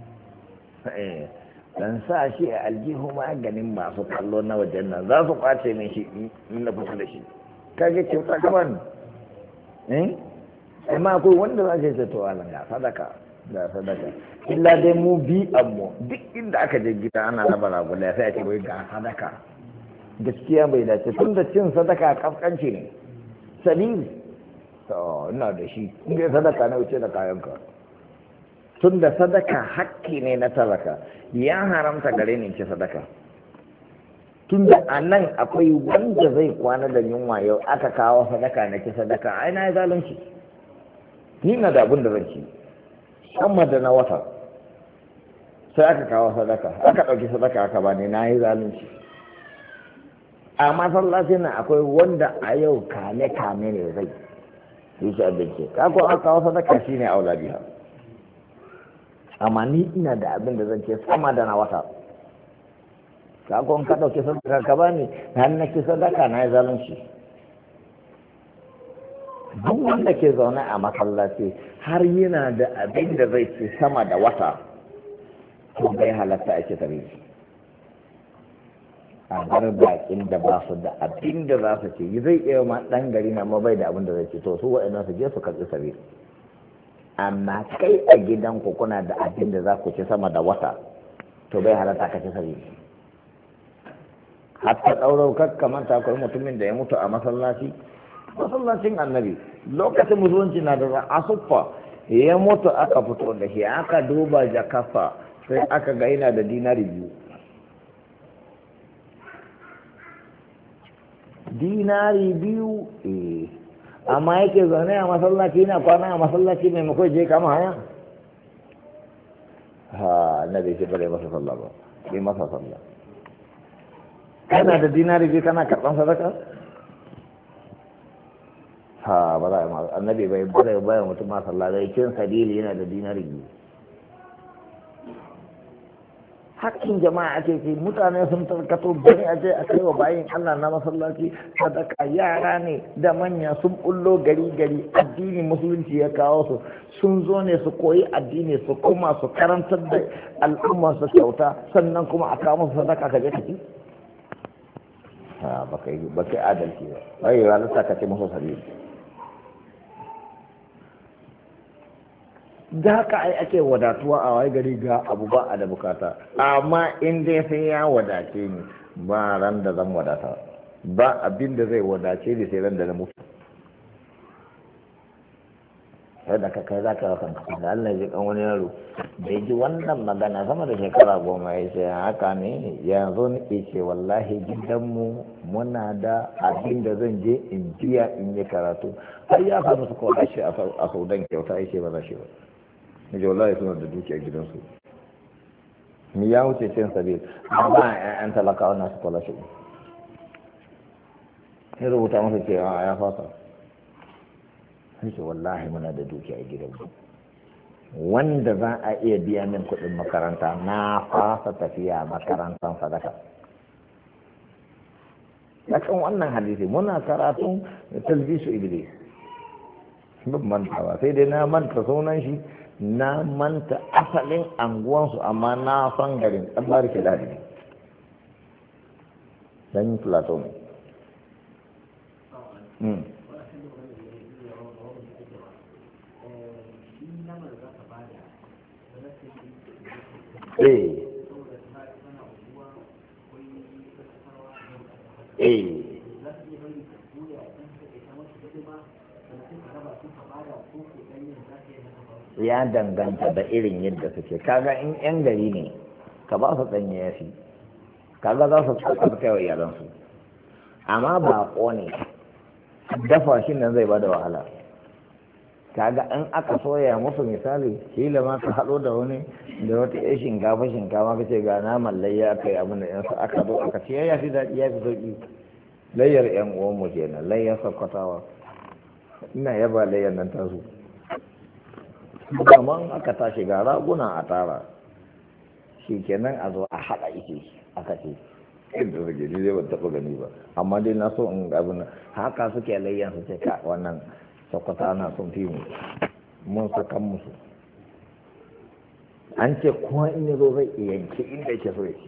dan sa shi a aljihu maganin masu kallo na wajen nan za su kwace min shi in na fita da shi kage kyauta kaman eh amma akwai wanda za ce to Allah ga sadaka ga sadaka illa dai mu bi amma duk inda aka je gida ana raba ragula sai a ce wai ga sadaka gaskiya bai dace tun da cin sadaka kafkanci ne sabili to ina da shi in dai sadaka na wuce da kayanka tun da sadaka hakki ne na talaka ya haramta gare ni ci sadaka tun da a nan akwai wanda zai kwana da yunwa yau aka kawo sadaka na ci sadaka ai na yi zalunci ni na da abin da zan ci sama da na wata sai aka kawo sadaka aka ɗauki sadaka aka bani na yi zalunci a masallacin nan akwai wanda a yau kame kame ne zai yi shi abinci kako aka kawo sadaka shine aula biha amma ni ina da abin da zan ce sama da na wata kako ka ɗauki sadaka ka bani har na ki sadaka na yi zalunci duk wanda ke zaune a masallaci har yana da abin da zai ci sama da wata to bai halatta a ce tare a bar bakin da ba su da abin da za su ce zai iya ma ɗan gari na ma bai da abin da zai ce to su waɗannan su je su karɓi sabi amma kai a gidanku kuna da abin da za ku ci sama da wata to bai halatta ka ci sabi hatta ɗaurau kakkamanta akwai mutumin da ya mutu a masallaci masallacin annabi lokacin musulunci na da asuffa ya mutu aka fito da shi aka duba jakafa sai aka ga yana da dinari biyu dinari biyu eh amma yake zaune a masallaci yana kwana a masallaci maimakon je kama haya ha na bai ce bare masa sallah ba bai masa sallah kana da dinari biyu kana karɓan sadaka ha ba za a yi annabi bai bare bayan mutum ma sallah da yakin sabili yana da dinari biyu hakkin jama'a ake ce mutane sun tarkato bari a je a kai wa bayin Allah na masallaci sadaka yara ne da manya sun bullo gari gari addini musulunci ya kawo su sun zo ne su koyi addini su kuma su karantar da al'umma su kyauta sannan kuma a kawo musu sadaka ka je ka ci ha ba kai ba kai adalci ba bai ranar sa ka ce musu sabili da haka ai ake wadatuwa a wai gari ga abu ba a da bukata amma in dai sai ya wadace ni ba ran da zan wadata ba abin da zai wadace ni sai ran da na mutu sai da ka kai za ka rakan da Allah ya kan wani yaro bai ji wannan magana sama da shekara goma ya ce haka ne yanzu nake ce wallahi gidanmu muna da abin da zan je in biya in yi karatu har ya samu su kawo shi a saudan kyauta ya ce ba za shi ba ne wallahi suna da dukiya gidansu ni ya wuce cin sabil ba ƴaƴan talakawa na su kwala shi sai rubuta masa cewa ya fasa sai ce wallahi muna da dukiya a gidanmu wanda za a iya biya min kuɗin makaranta na fasa tafiya makarantar sadaka yakan wannan hadisi muna karatun talbisu iblis ban mantawa sai dai na manta sunan shi na manta asalin anguwansu amma na san garin ɗan barki dadi dan plateau ne eh eh ya danganta da irin yadda suke kaga in yan gari ne ka ba su ɗanye ya fi kaga za su tsaka kai wa iyalansu amma baƙo ne dafa shi nan zai bada wahala kaga in aka soya musu misali kila ma ka haɗo da wani da wata yan shinkafa shinkafa ka ce ga naman layya aka yi abin da yansu aka zo aka ce ya fi daɗi ya fi sauƙi layyar yan uwanmu kenan layyar sakkwatawa ina yaba layyar nan tasu kaman aka tashi ga raguna a tara shi kenan a zo a haɗa ike aka ce inda suke ni zai ban taɓa gani ba amma dai na so in abin haka suke layyan su ce ka wannan sakwata na sun fi mu mun sakan musu an ce kuma in ya zo zai yanke inda yake so ya ci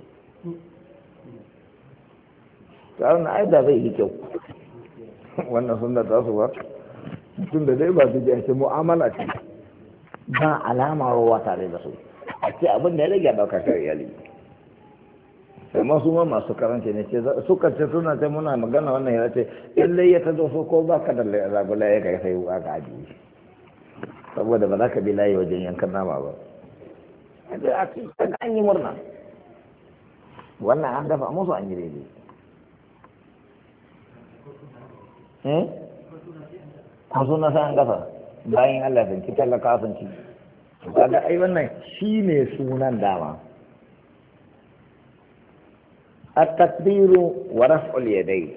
tsarin na aida zai yi kyau wannan sun da tasu ba tun da dai ba su ji ake mu'amala ce ba alama rawa tare da su a ce abin da ya rage daukar kai iyali amma su ma masu karanci ne ce suka ce suna ce muna magana wannan ya ce in lai ya ta zo so ko ba ka da zagula ya kai sai wa ka ajiye saboda ba za ka bi layi wajen yankan nama ba a ce an yi murna wannan an dafa musu an yi daidai eh ko suna sa an gafa bayan Allah sun ci talaka sun ci kaga ai wannan shine sunan dama at-takbiru wa raf'ul yadayn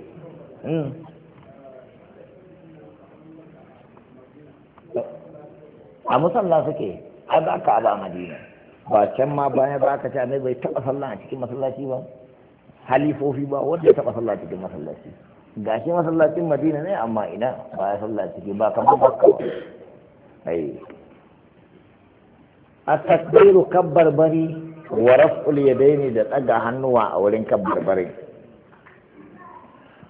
a musalla suke ai ba ka ba Madina ba can ma baya ba ka ce annabi bai taba sallah a cikin masallaci ba halifofi ba wanda ya taba sallah a cikin masallaci gashi masallacin Madina ne amma ina ba ya sallah ciki ba kamar Makka ba ai at-takbiru kabbar bari wa raf'ul yadaini da tsaga hannuwa a wurin kabbar bari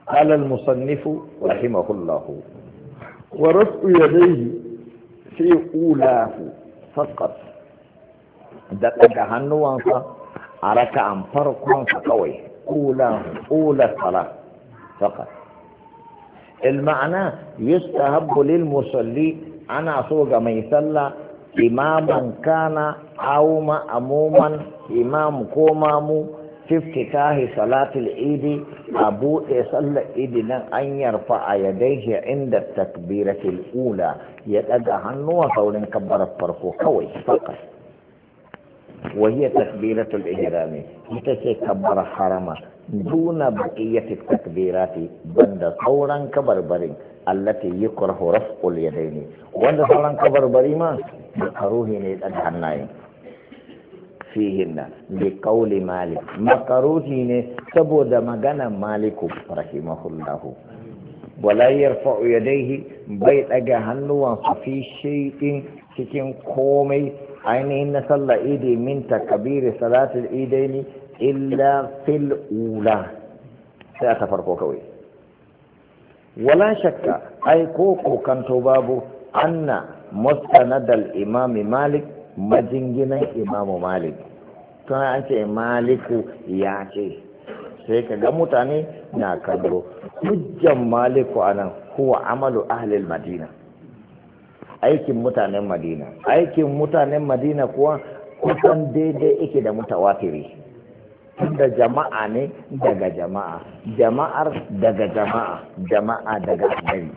قال المصنف رحمه الله ورفع يديه في أولاه فقط دقق هنوانسا أركع فرقا فقوي أولاه أولى الصلاة فقط. المعنى يستحب للمصلي أنا صوغ ما يصلى إماما كان أو مأموما إمام كومامو في افتتاح صلاة العيد أبو صلى العيد أن يرفع يديه عند التكبيرة الأولى يتدى عنه فولن كبر الفرق قوي فقط، وهي تكبيرة الإحرام يتكبر حرما دون بقية التكبيرات بند صورا كبربرين التي يكره رفع اليدين وند صورا كبربرين ما مكروه الحناين فيهن لقول مالك مكروه سبود مغنى مالك رحمه الله ولا يرفع يديه بيت أجهنوا في شيء cikin komai ainihin na sallar idi min takabiri salatul idaini illa fil ula sai ta farko kawai. Wala shakka ai ko kokanto babu anna mustanadal imami malik majinginan imamu malik tun an ce maliku ya ce sai ka ga mutane na kallo hujjan maliku anan huwa amalu ahlil madina, aikin mutanen madina. Aikin mutanen madina kuwa kusan daidai yake da mutawatiri, da jama'a ne daga jama'a, jama'ar daga jama'a, jama'a daga annabi.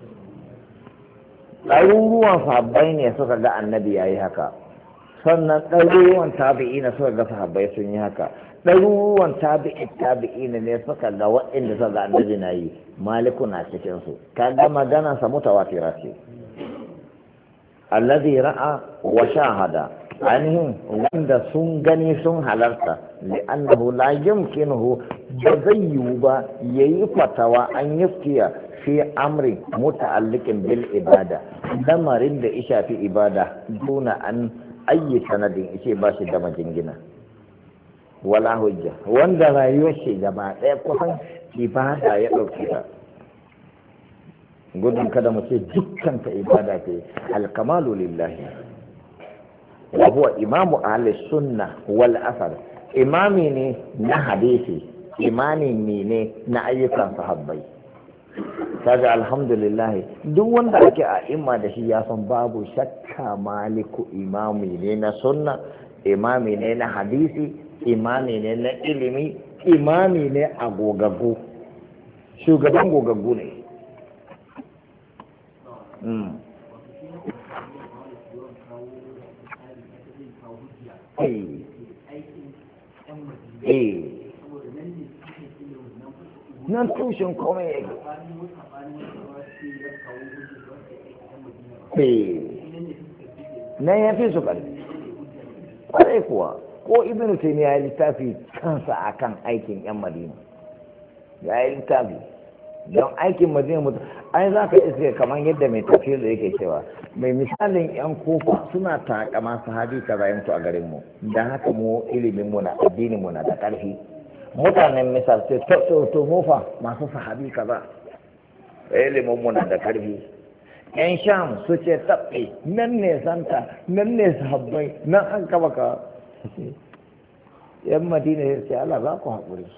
ɗaruruwan sahabbai ne suka ga annabi ya yi haka, sannan ɗaruruwan tabi'ina suka ga sahabbai sun yi haka, ɗaruruwan tabi'i tabi'ina ne suka ga waɗanda suka ga annabi na yi, maliku na cikinsu. Kaga maganarsa mutawatira ce. الذي رأى وشاهد عنهم وند سنغني سن حلرت لأنه لا يمكنه بزيوبا يفتوى أن يفتي في أمر متعلق بالعبادة دمرين إشاء في عبادة دون أن أي سند إشي باشي دم جنجنا ولا حجة وند لا يوشي جماعة يقول عبادة يقول كذا gudun kada mu ce dukkan ta ibada ce. Alkamalu lillahi wa huwa imamu ahli sunna wal asar, imami ne na hadisi, imani ne na ayyukan sahabbai. Kaga alhamdulillah duk wanda ake a imma da shi ya san babu shakka maliku imami ne na sunna, imami ne na hadisi, imami ne na ilimi, imami ne a gogaggu, shugaban gogaggu ne. Mm. Hey. Hey. Nan tushen komai yake. Hey. Nan ya fi su ƙarfi. Ƙwarai kuwa, ko Ibn Taymiyyah ya littafi kansa akan aikin 'yan Madina. Ya yi littafi. Don aikin madina mutu ai za ka iske kamar yadda mai tafiyar da yake cewa mai misalin yan kofa suna takama sahabi ka bayan su a garin mu, da haka mu ilimin mu na addinin mu na da ƙarfi. Mutanen misal ce to to mofa masu sahabi kaza, ilimin mu na da ƙarfi. Yan sham su ce tabbe nan ne santa nan ne sahabbai nan an kaba ka. Yan madina ya ce Allah za ku haƙuri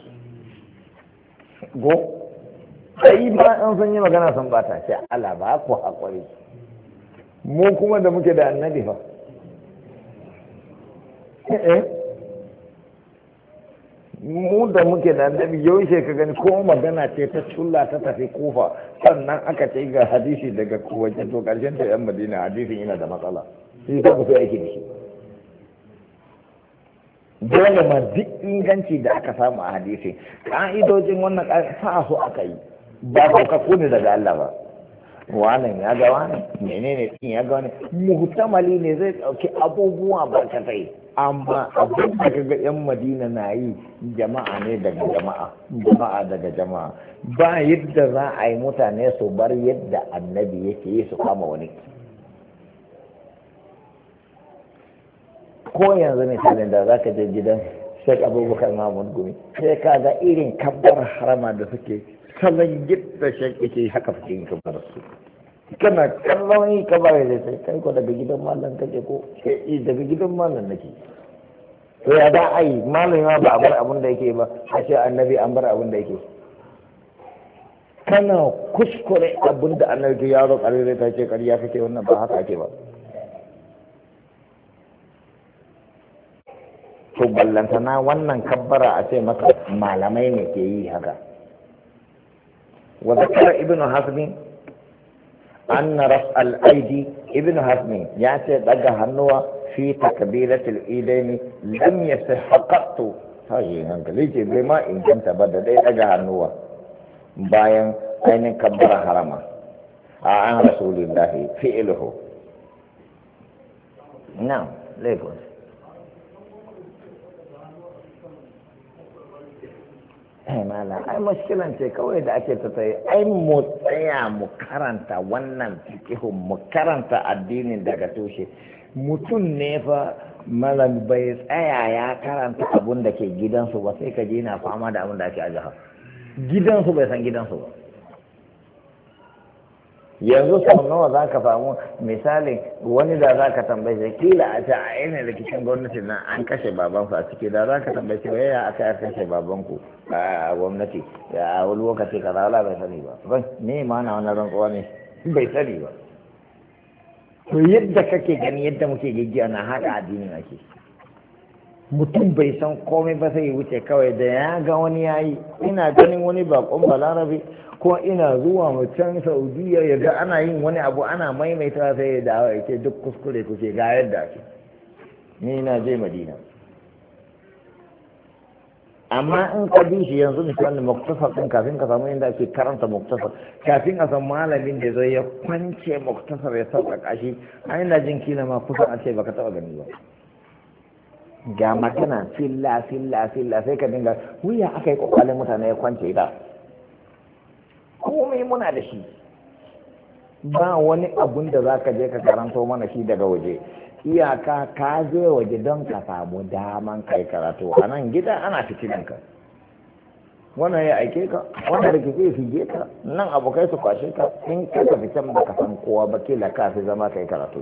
go sai ba an san yi magana sun bata ce Allah ba ku haƙuri, mu kuma da muke da annabi fa eh mu da muke da annabi yaushe ka gani ko magana ce ta culla ta tafi kufa sannan aka ce ga hadisi daga kowace to karshen ta yan madina hadisin yana da matsala sai ka ku aiki da shi. Dole ma duk inganci da aka samu a hadisi ka'idojin wannan sa su aka yi ba ka ne daga Allah ba. Wannan ya ga wani menene din ya ga wani muhtamali ne zai dauki abubuwa barkatai, amma abin da kaga yan Madina na yi jama'a ne daga jama'a jama'a daga jama'a ba yadda za a yi mutane su bar yadda annabi yake yi su kama wani. Ko yanzu misalin da za ka je gidan Sheikh Abubakar Mahmud Gumi sai ka ga irin kabbar harama da suke salon yadda shan ake haka fi yin kabar su kana kallon yi kabar da sai kai ko daga gidan malam kake ko eh daga gidan malam nake to ya da ai malam ma ba a bar abin da yake ba a ce annabi an bar abin da yake kana kuskure abin da annabi ya zo ƙarfi ta ce ƙarya kake wannan ba haka ake ba to ballantana wannan kabbara a ce maka malamai ne ke yi haka wa zakara ibnu hasmi anna raf'al aidi ibnu hasmi ya ce daga hannuwa fi takbiratul idaini lam yasihha qattu sai hankali ce bai ma inganta ba da dai daga hannuwa bayan ainihin kabbara harama a an rasulillahi fi'luhu na lagos ai mala ai mushkilan ce kawai da ake ta tsaye ai mu tsaya mu karanta wannan fikihun mu karanta addinin daga tushe mutum ne fa malam bai tsaya ya karanta abun da ke gidansu ba sai ka je na fama da abun da ake a jihar gidansu bai san gidansu ba yanzu sau nawa za ka samu misalin wani da za ka tambaye shi kila a ce a yanayin rikicin gwamnati na an kashe babansu a ciki da za ka tambaye shi ya aka ya kashe babanku a gwamnati a wani lokaci ka zala bai sani ba ban ne ma na wani rantsuwa ne bai sani ba to yadda kake gani yadda muke gigiya na haka addinin ake mutum bai san komai ba sai wuce kawai da ya ga wani yayi ina ganin wani bakon balarabe ko ina zuwa mu can saudiya ya ga ana yin wani abu ana maimaita sai ya dawo ya ce duk kuskure kuke ga yadda ake ni na je madina amma in ka bi shi yanzu misalin muktasar din kafin ka samu inda ake karanta muktasar kafin a san malamin da zai ya kwance muktasar ya sauƙaƙa shi a ina jin kila ma kusan a ce baka taɓa gani ba ga magana filla filla filla sai ka dinga wuya aka yi kwakwalin mutane ya kwance da komai muna da shi ba wani abun da za ka je ka karanto mana shi daga waje iyaka ka je waje don ka samu daman kai karatu a nan gida ana fitininka wannan ya aike ka wannan da kike fige ka nan abokai su kwashe ka in ka tafi can ba ka san kowa ba kila ka fi zama kai karatu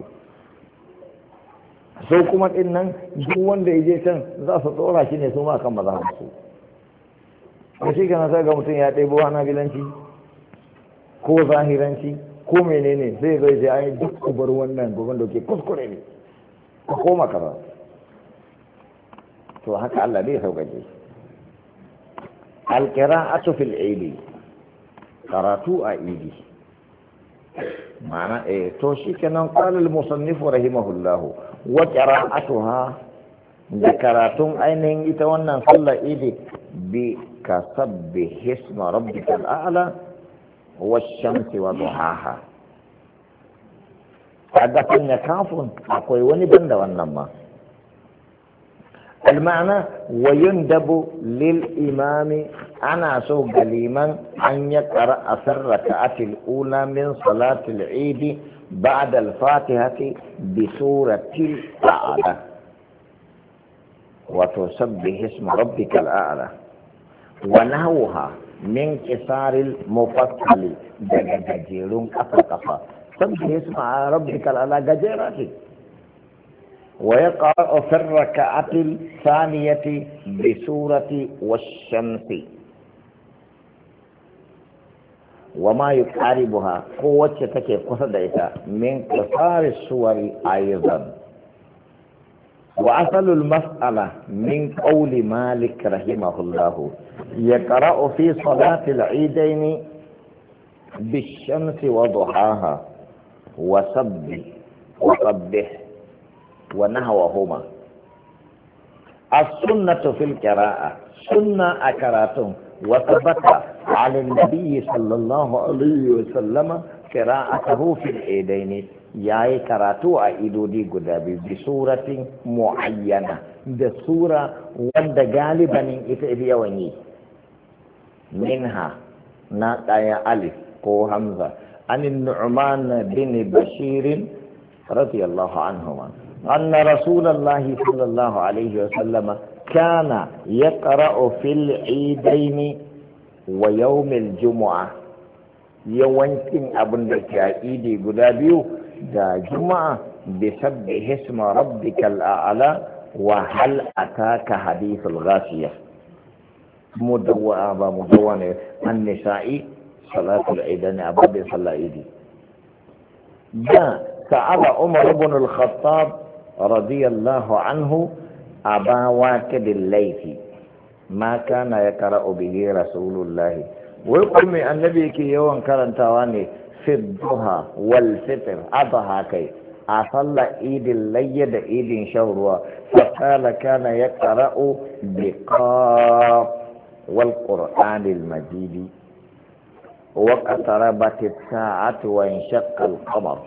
so kuma din nan duk wanda ya je can za su tsora shi ne su ma kan maza su ko shi kana sai ga mutum ya ɗebo hana bilanci ko zahiranci ko menene zai zai je ai duk ku bar wannan goban da ke kuskure ne ku koma kaza to haka Allah bai sauƙaƙe alqira'atu fil idi karatu a idi ma'ana eh to shikenan qala al musannif rahimahullah wa qira'atuha da karatun ainihin ita wannan sallar idi bi kasabbi hisma rabbikal a'la والشمس وضحاها هذا كنا كافون أقول ونبند والنما المعنى ويندب للإمام أنا سوق الإمام أن يقرأ في الركعة الأولى من صلاة العيد بعد الفاتحة بسورة الأعلى وتسبح اسم ربك الأعلى ونحوها min kisaril mufassali daga gajerun kafa kafa sabbi isma rabbikal ala gajera ce wa yaqra'u fi rak'ati thaniyati bi surati wash-shamsi wa ma yuqaribuha ko wacce take kusa da ita min kisari suwari aidan وأصل المسألة من قول مالك رحمه الله يقرأ في صلاة العيدين بالشمس وضحاها وسبح وسبح ونحوهما السنة في القراءة سنة أكرات وثبت على النبي صلى الله عليه وسلم قراءته في العيدين yayi karatu a idodi guda biyu bi suratin muayyana da sura wanda galibanin ita ibi yawan yi minha na ɗaya alif ko hamza anin nu'man bin bashir radiyallahu anhuma anna rasulullahi sallallahu alaihi wa sallama kana yaqra'u fil idaini wa yawmil jumu'a yawancin abin da ke a idi guda biyu da juma'a bi sabbi hisma rabbikal a'la wa hal ataka hadithul ghasiyah mudawwa ba mudawwa ne an nisa'i salatul idan abadi sallaidi da sa'ala umar ibn al-khattab radiyallahu anhu aba waqid al-laythi ma kana yaqra'u bihi rasulullahi wai kuma annabi yake yawan karantawa ne fi duha wal fitr adha kai a sallar idin layya da idin shan ruwa fa qala kana yaqra'u bi qaf wal qur'anil majid wa qatarabat as-sa'atu wa inshaqqa al-qamar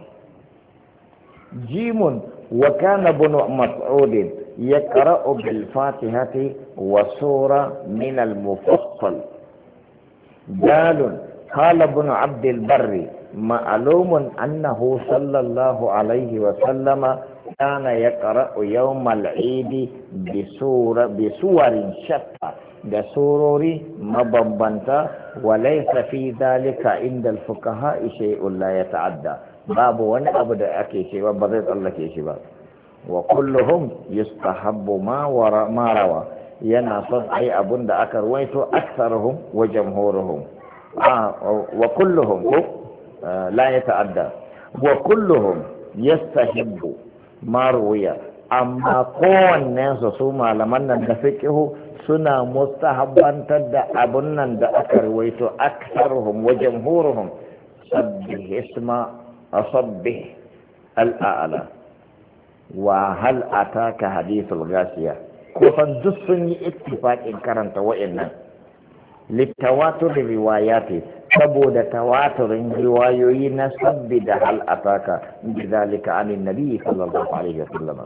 jimun wa kana ibn mas'ud yaqra'u bil fatihati wa sura min al-mufassal دال قال ابن عبد البر معلوم أنه صلى الله عليه وسلم كان يقرأ يوم العيد بسورة بسور شتى بسرور مبنبنتا وليس في ذلك عند الفقهاء شيء لا يتعدى باب وانا أبدا أكي شيء وبرد الله كي شيء وكلهم يستحب ما وراء ما روى yana son ai abun da aka ruwaito aksarhum wa jamhuruhum ah wa kulluhum la yata'adda wa kulluhum yastahibbu ma ruwiya amma kowanne su su malaman nan da fiqhu suna mustahabbantar da abun nan da aka ruwaito aksarhum wa jamhuruhum sabbih isma asabbih al-a'la wa hal ataka hadithul ghasiyah kusan duk sun yi ittifaqin karanta wa'annan littawatur riwayati saboda tawaturin riwayoyi na sabbi da hal ataka bidalika anin nabi sallallahu alaihi wasallam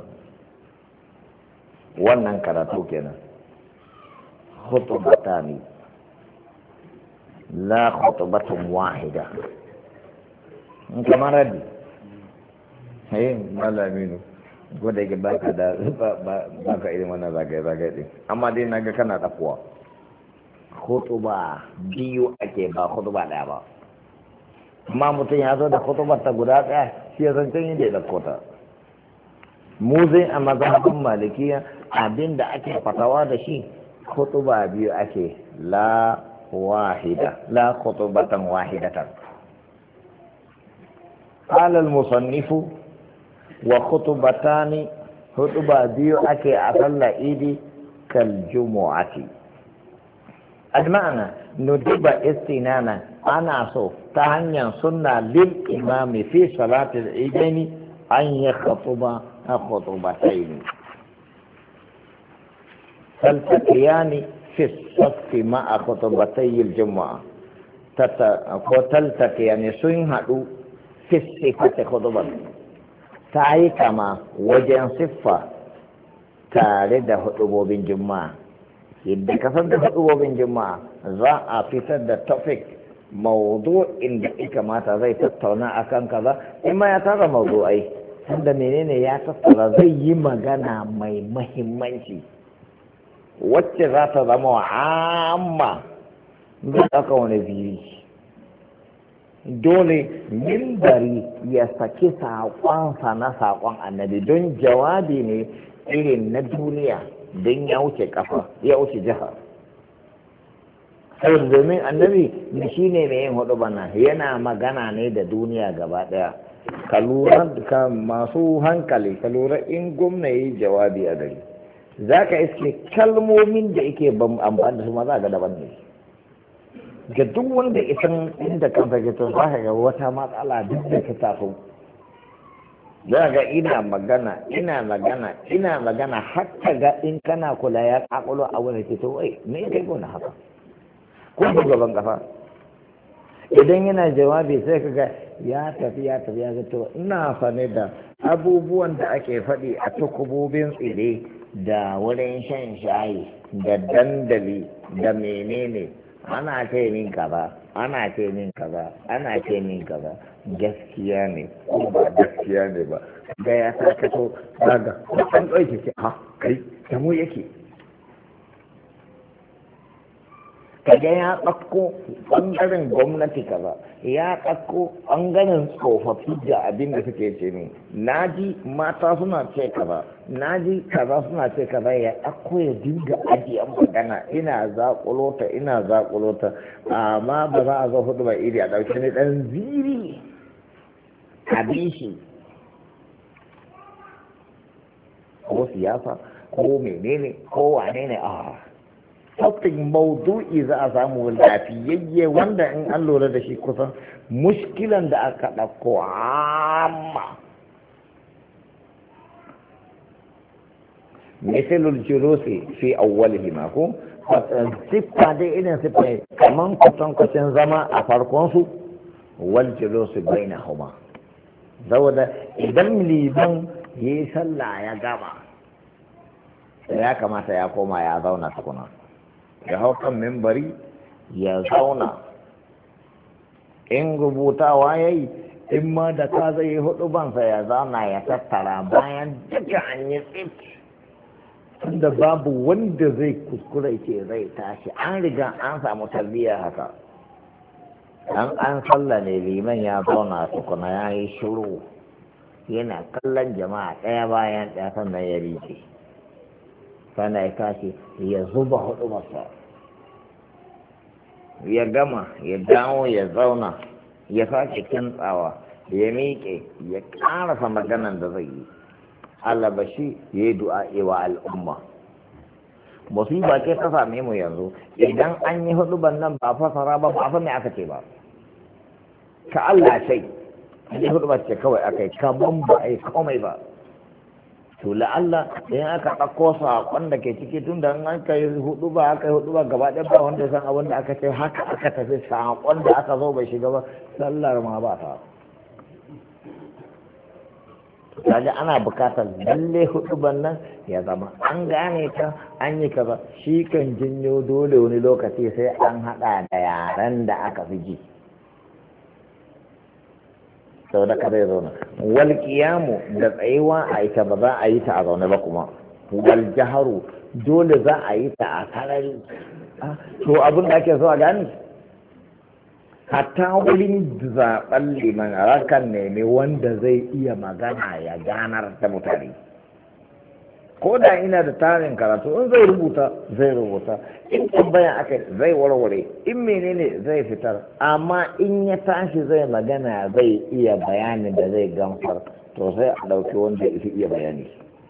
wannan karatu kenan khutbatani la khutbatun wahida kamar radi hey malaminu gwada yake baka da baka irin wannan zagaye-zagaye din amma dai naga kana tafuwa khutuba biyu ake ba khutuba daya ba amma mutum ya zo da khutubar ta guda daya shi ya san can yadda ya dauko ta mu zai a mazhabin malikiya abinda ake fatawa da shi khutuba biyu ake la wahida la khutubatan wahidatan qala al-musannif wa khutubatani hutuba biyu ake a sallar idi kal jumu'ati al-ma'ana nudiba istinana ana so ta hanyar sunna lil imami fi salati al-idaini an ya khutuba a khutubataini taltaqiyani fi as-saffi ma'a khutubatay al-jumu'a tata ko taltaqiyani sun hadu fi sifati khutubat ta yi kama wajen siffa tare da hudubobin juma'a yadda kasar da hudubobin juma'a za a fitar da topic mawdu'in da ya kamata zai tattauna akan kaza in ma ya tara mawdu'ai tunda menene ya tattara zai yi magana mai mahimmanci wacce za ta zama wa amma zai aka wani biyu dole mimbari ya saki saƙonsa na saƙon annabi don jawabi ne irin na duniya don ya wuce kafa ya wuce jiha saboda domin annabi shi ne mai yin hudu bana yana magana ne da duniya gaba ɗaya ka lura ka masu hankali ka lura in gwamna yi jawabi a gari za ka iske kalmomin da yake ban amfani da su ma za ga daban ne ga duk wanda isan inda kansa ke to za ka ga wata matsala duk da ka taso za ga ina magana ina magana ina magana hatta ga in kana kula ya kakulo a wani ke to wai me kai gona haka ko gaban kafa idan yana jawabi sai ka ga ya tafi ya tafi ya ga to ina sane da abubuwan da ake faɗi a tukubobin tsire da wurin shan shayi da dandali da menene ana ce min kaza ana ce min kaza ana ce min kaza gaskiya ne ko ba gaskiya ne ba ga ya sa ka so daga an ɗauke ce ha kai da mu yake kaga ya ɗauko ɓangaren gwamnati kaza ya ɗauko ɓangaren tsofaffi da abin da suke ce ne naji mata suna ce kaza naji kaza suna ce kaza ya ɗauko ya dinga ajiyar magana ina zaƙulota ina zaƙulota amma ba za a zo hudu ba iri a ɗauke ne ɗan ziri a bishi ko siyasa ko menene ko wane ne a topic maudu'i za a samu lafiyayye wanda in an lura da shi kusan mushkilan da aka ɗauko amma misalul julusi fi awwalihi ma ko siffa dai irin siffa kaman kusan kusan zama a farkon su wal julusi bainahuma saboda idan liban yi sallah ya gama ya kamata ya koma ya zauna tukuna ya hau kan mimbari ya zauna in rubutawa ya yi in ma da ka zai hudu bansa ya zauna ya tattara bayan duka an yi tsit tunda babu wanda zai kuskure ce zai tashi an riga an samu tarbiyya haka an an sallah ne liman ya zauna tukuna ya yi shiru yana kallon jama'a ɗaya bayan ɗaya sannan ya rike sana ya tashi ya zuba hudu masa ya gama ya dawo ya zauna ya sake kintsawa ya miƙe ya ƙarasa maganan da zai yi alabashi ya yi du'a'i wa al'umma musiba ce ta same mu yanzu idan an yi hudu nan ba fasara ba ba fa me aka ce ba ka Allah shai an yi hudu ce kawai aka yi kaman ba a yi komai ba to la'alla idan aka ɗauko saƙon da ke ciki tun da an ka yi hudu ba aka yi hudu ba gaba ɗaya ba wanda san abin da aka ce haka aka tafi saƙon da aka zo bai shiga ba sallar ma ba ta kaga ana bukatar lalle hudu nan ya zama an gane ta an yi kaza shi kan jinyo dole wani lokaci sai an haɗa da yaren da aka fi ji sau da ka zai zauna wal kiyamu da tsayuwa a yi ta ba za a yi ta a zaune ba kuma wal jaharu dole za a yi ta a sarari to abin da ake so a gani hatta wurin zaɓen liman rakan nemi wanda zai iya magana ya ganar da mutane ko da ina da tarin karatu in zai rubuta zai rubuta in tambaya aka zai warware in menene zai fitar amma in ya tashi zai magana zai iya bayani da zai gamsar to sai a ɗauki wanda ya iya bayani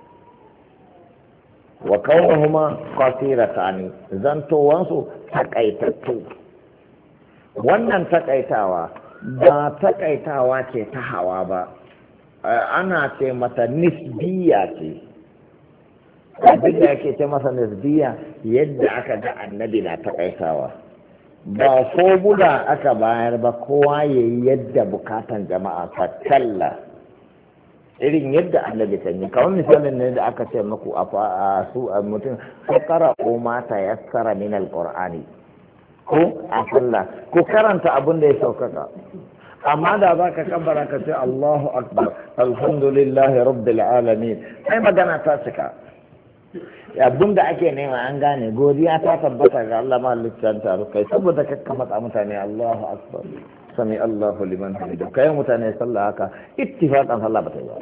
wa kaunahuma qasiratani zantowansu takaitattu wannan takaitawa ba takaitawa ce ta hawa ba ana ce mata nisbiya ce abin da ake ce masa nisbiya yadda aka ga annabi na takaitawa ba formula aka bayar ba kowa ya yi yadda bukatan jama'a ta kalla irin yadda annabi kan yi kawai misalin ne da aka ce maku a su a mutum fakara ko mata yassara min alqur'ani ko a sallah ko karanta abin da ya saukaka amma da za ka kabbara ka ce Allahu akbar alhamdulillahi rabbil alamin sai magana ta cika abin da ake nema an gane godiya ta tabbata ga Allah mahalicci taro kai saboda kakka matsa mutane Allahu akbar sami Allahu liman hamidu kai mutane sallah haka ittifaqan sallah ba ta yi ba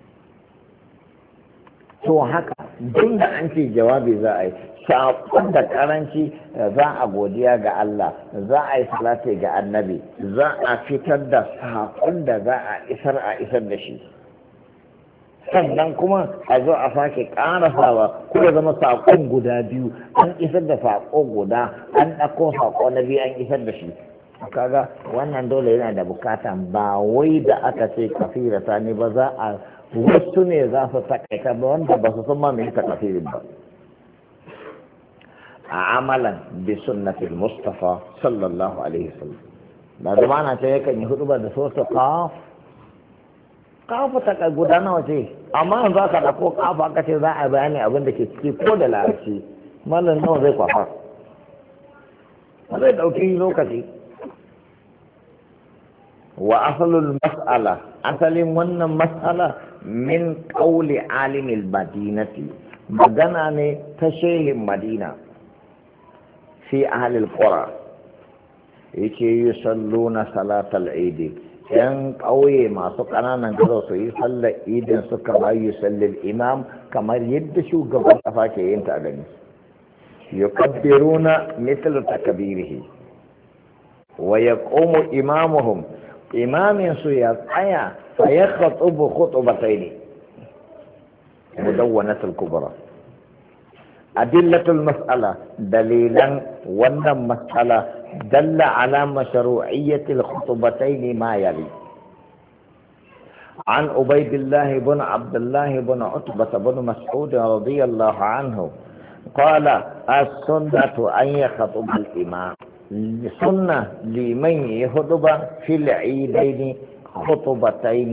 to haka duk da an ce jawabi za a yi saƙon da karanci za a godiya ga Allah za a yi salati ga annabi za a fitar da saƙon da za a isar a isar da shi sannan kuma a zo a sake ƙarasawa kuma zama saƙon guda biyu an isar da saƙo guda an ɗauko saƙo na biyu an isar da shi kaga wannan dole yana da bukata ba wai da aka ce kafira ta ne ba za a wasu ne za su takaita ba wanda ba su san ma mai ta kafirin ba a amalan bi sunnatil mustafa sallallahu alaihi wasallam da zamana ce yakan yi hudu ba da sosa kaf kafa ta guda nawa ce amma za ka ɗauko kafa aka ce za a bayani abin da ke ciki ko da larabci mallan nawa zai kwafa zai ɗauki lokaci wa asalul mas'ala asalin wannan mas'ala min qawli alimil madinati magana ne ta shehin madina fi ahlil qura yake yusalluna salatal eid yan ƙauye masu ƙananan garo su yi sallar idin suka bayu sallil imam kamar yadda shugaban kafa ke yin ta gani yukabbiruna mithla takbirihi wa yaqumu imamuhum imamin su ya tsaya fa yakhutbu khutbatayn mudawwanatul kubra adillatul mas'ala dalilan wannan mas'ala dalla ala mashru'iyyatil khutbatayn ma yali عن عبيد الله بن عبد الله بن عتبة بن مسعود رضي الله عنه قال السنة أن يخطب الإمام سنة لمن يخطب في العيدين خطبتين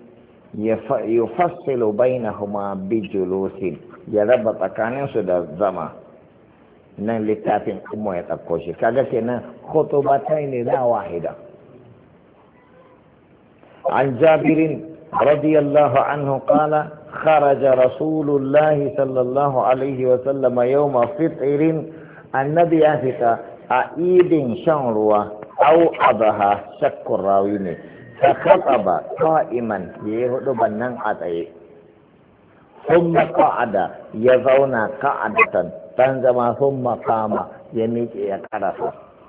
يفصل بينهما بجلوس يربط كان سدى الزمان nan littafin kuma ya ɗauko shi kaga kenan khutbatain la wahida an jabirin radiyallahu anhu qala kharaja rasulullah sallallahu alaihi wa sallam yawma fitrin annabi ya fita a idin shan ruwa au adha shakkur rawi ne fa khataba qa'iman ya hudu bannan a tsaye thumma qa'ada ya zauna qa'adatan dan zama sun makama ya miƙe ya ƙarasa.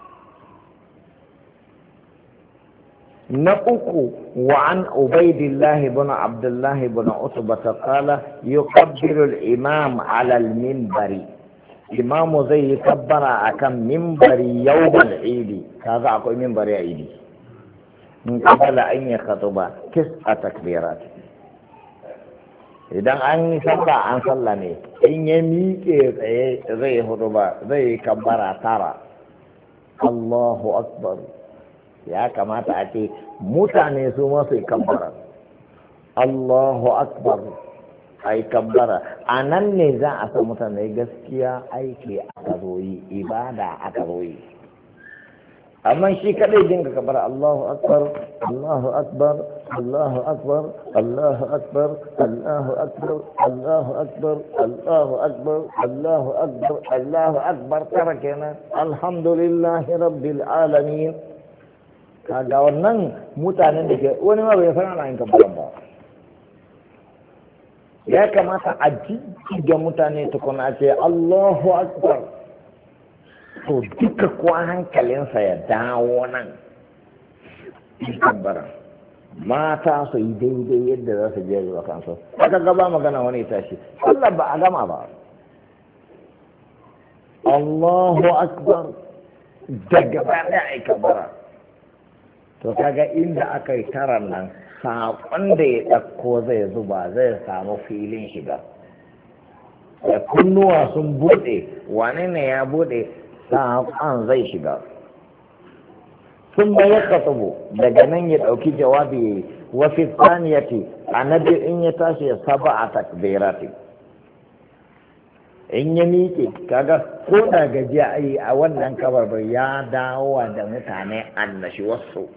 Na uku wa an Ubaidillah ibn Abdullah ibn Utbah qala yukabbiru al-imam ala al-minbari imam zai yi kabbara akan minbari yawm al-eid kaga akwai minbari a idi in kabala an ya khatuba tis'a takbirat idan an yi sallah an sallah ne in ya miƙe tsaye zai hudu ba zai kabbara tara Allahu akbar ya kamata a ce mutane su masu yi kabbara Allahu akbar ai kabbara a nan ne za a san mutane gaskiya aiki aka zo yi ibada aka zo yi amma shi kadai dinga kabbara Allahu akbar Allahu akbar Allahu akbar Allahu akbar Allahu akbar Allahu akbar Allahu akbar Allahu akbar Allahu akbar tara kenan alhamdulillahi rabbil alamin kaga wannan mutanen da ke wani ma bai san ana yin kabbara ba ya kamata a jijjiga mutane tukuna ce Allahu akbar to duka kuwa hankalinsa ya dawo nan kabbara mata su yi daidai yadda za su je zuwa kansu aka gaba magana wani tashi sallar ba a gama ba Allahu akbar daga baya ai kabbara to kaga inda aka yi taran nan saƙon da ya ɗauko zai zuba zai samu filin shiga da kunnuwa sun buɗe wane ne ya buɗe saƙon zai shiga sun da ya kasubu daga nan ya ɗauki jawabi ya yi wafi tsaniyati a na biyu in ya tashi ya saba a takbirati in ya miƙe kaga ko da gajiya a yi a wannan kabarbar ya dawo da mutane annashi wasu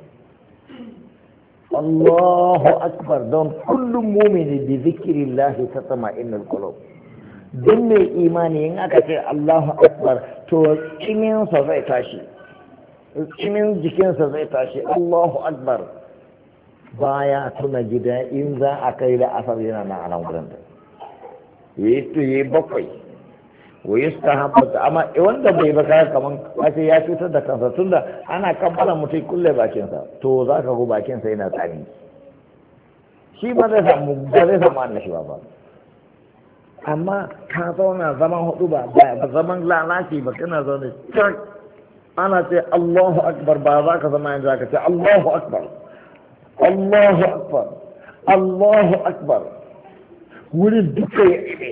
Allahu akbar don kullum mumini bi zikirillahi ta sama innal qulub don mai imani in aka ce Allahu akbar to ciminsa zai tashi cimin jikinsa zai tashi Allahu akbar baya tuna gida in za a kai da asar yana na anan wurin da yi to yi bakwai wai su ta haɓata amma wanda bai baka kaman ake ya cutar da kansa tunda ana kabbala mutum kulle bakinsa to za ka go bakinsa yana tsani shi ba zai samu ba zai samu annashi ba ba amma ka zauna zaman hudu ba ba zaman lalaci ba kana zaune cak ana ce Allahu akbar ba za ka zama yanzu ka ce Allahu akbar Allahu akbar Allahu akbar wurin duka ya ibe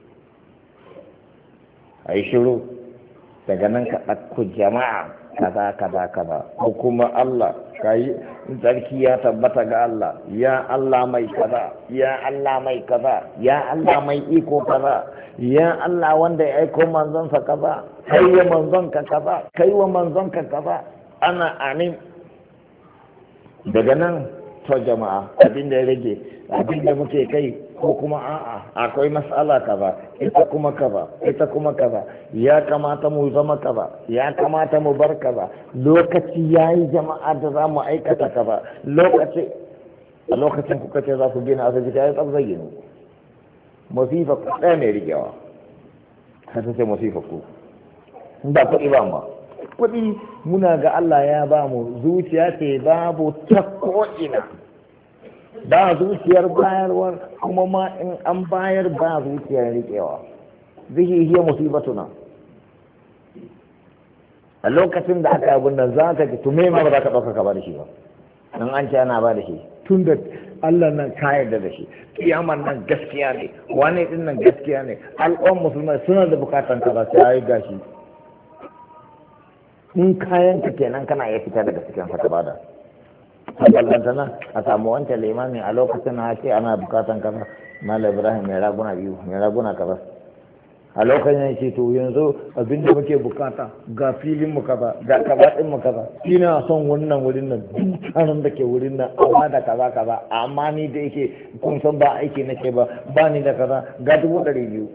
a yi shiru daga nan ka ɗauko jama'a kaza kaza kaza ko kuma Allah ka yi sarki ya tabbata ga Allah ya Allah mai kaza ya Allah mai kaza ya Allah mai iko kaza ya Allah wanda ya aiko manzonsa kaza kai wa manzonka kaza kai wa manzonka kaza ana amin daga nan to jama'a abin da ya rage abin da muke kai ko kuma a'a akwai mas'ala kaza ita kuma kaza ita kuma kaza ya kamata mu zama kaza ya kamata mu bar kaza lokaci yayi jama'a da za mu aikata kaza lokaci a lokacin kuka ce za ku gina asibiti ya yi tsab zai gina masifa ku ɗaya mai rigewa ka ta ce masifa ku ba kuɗi ba ma kuɗi muna ga Allah ya ba mu zuciya ce babu ta ko'ina ba zuciyar bayarwar kuma ma in an bayar ba zuciyar riƙewa zihi hiya musibatuna a lokacin da aka abin nan za ka to me ma ba za ka ɗauka ka ba da shi ba in an ce ana ba da shi tun da Allah nan ka yarda da shi kiyaman nan gaskiya ne wani din nan gaskiya ne al'ummar musulmai suna da bukatan ka ba sai ayi gashi in kayan ka kenan kana iya fita daga cikin ka bada ballantana a samu wancan limamin a lokacin na ce ana bukatan kaza Malam Ibrahim mai raguna biyu mai raguna kaza a lokacin ya ce to yanzu abinda muke bukata ga filin mu kaza ga kaza din mu kaza ina son wannan wurin nan duk taron da ke wurin nan amma da kaza kaza amma ni da yake kun san ba aiki nake ba ba ni da kaza ga dubu ɗari biyu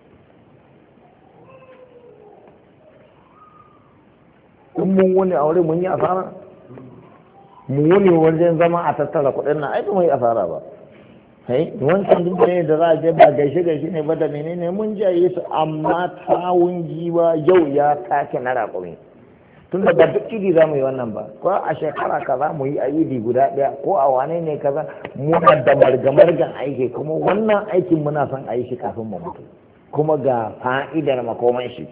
in mun wani aure mun yi asara mu wani wajen zama a tattara kuɗin nan ai ba mu yi asara ba hai wancan duk ne da za a je ba gaishe gaishe ne ba da menene mun jaye su amma tawun giwa yau ya take na raƙumi tun da ba duk idi za mu yi wannan ba ko a shekara kaza mu yi a idi guda ɗaya ko a wane ne kaza muna da margamargan aiki kuma wannan aikin muna son a yi shi kafin mu mutu kuma ga fa'idar makoman shi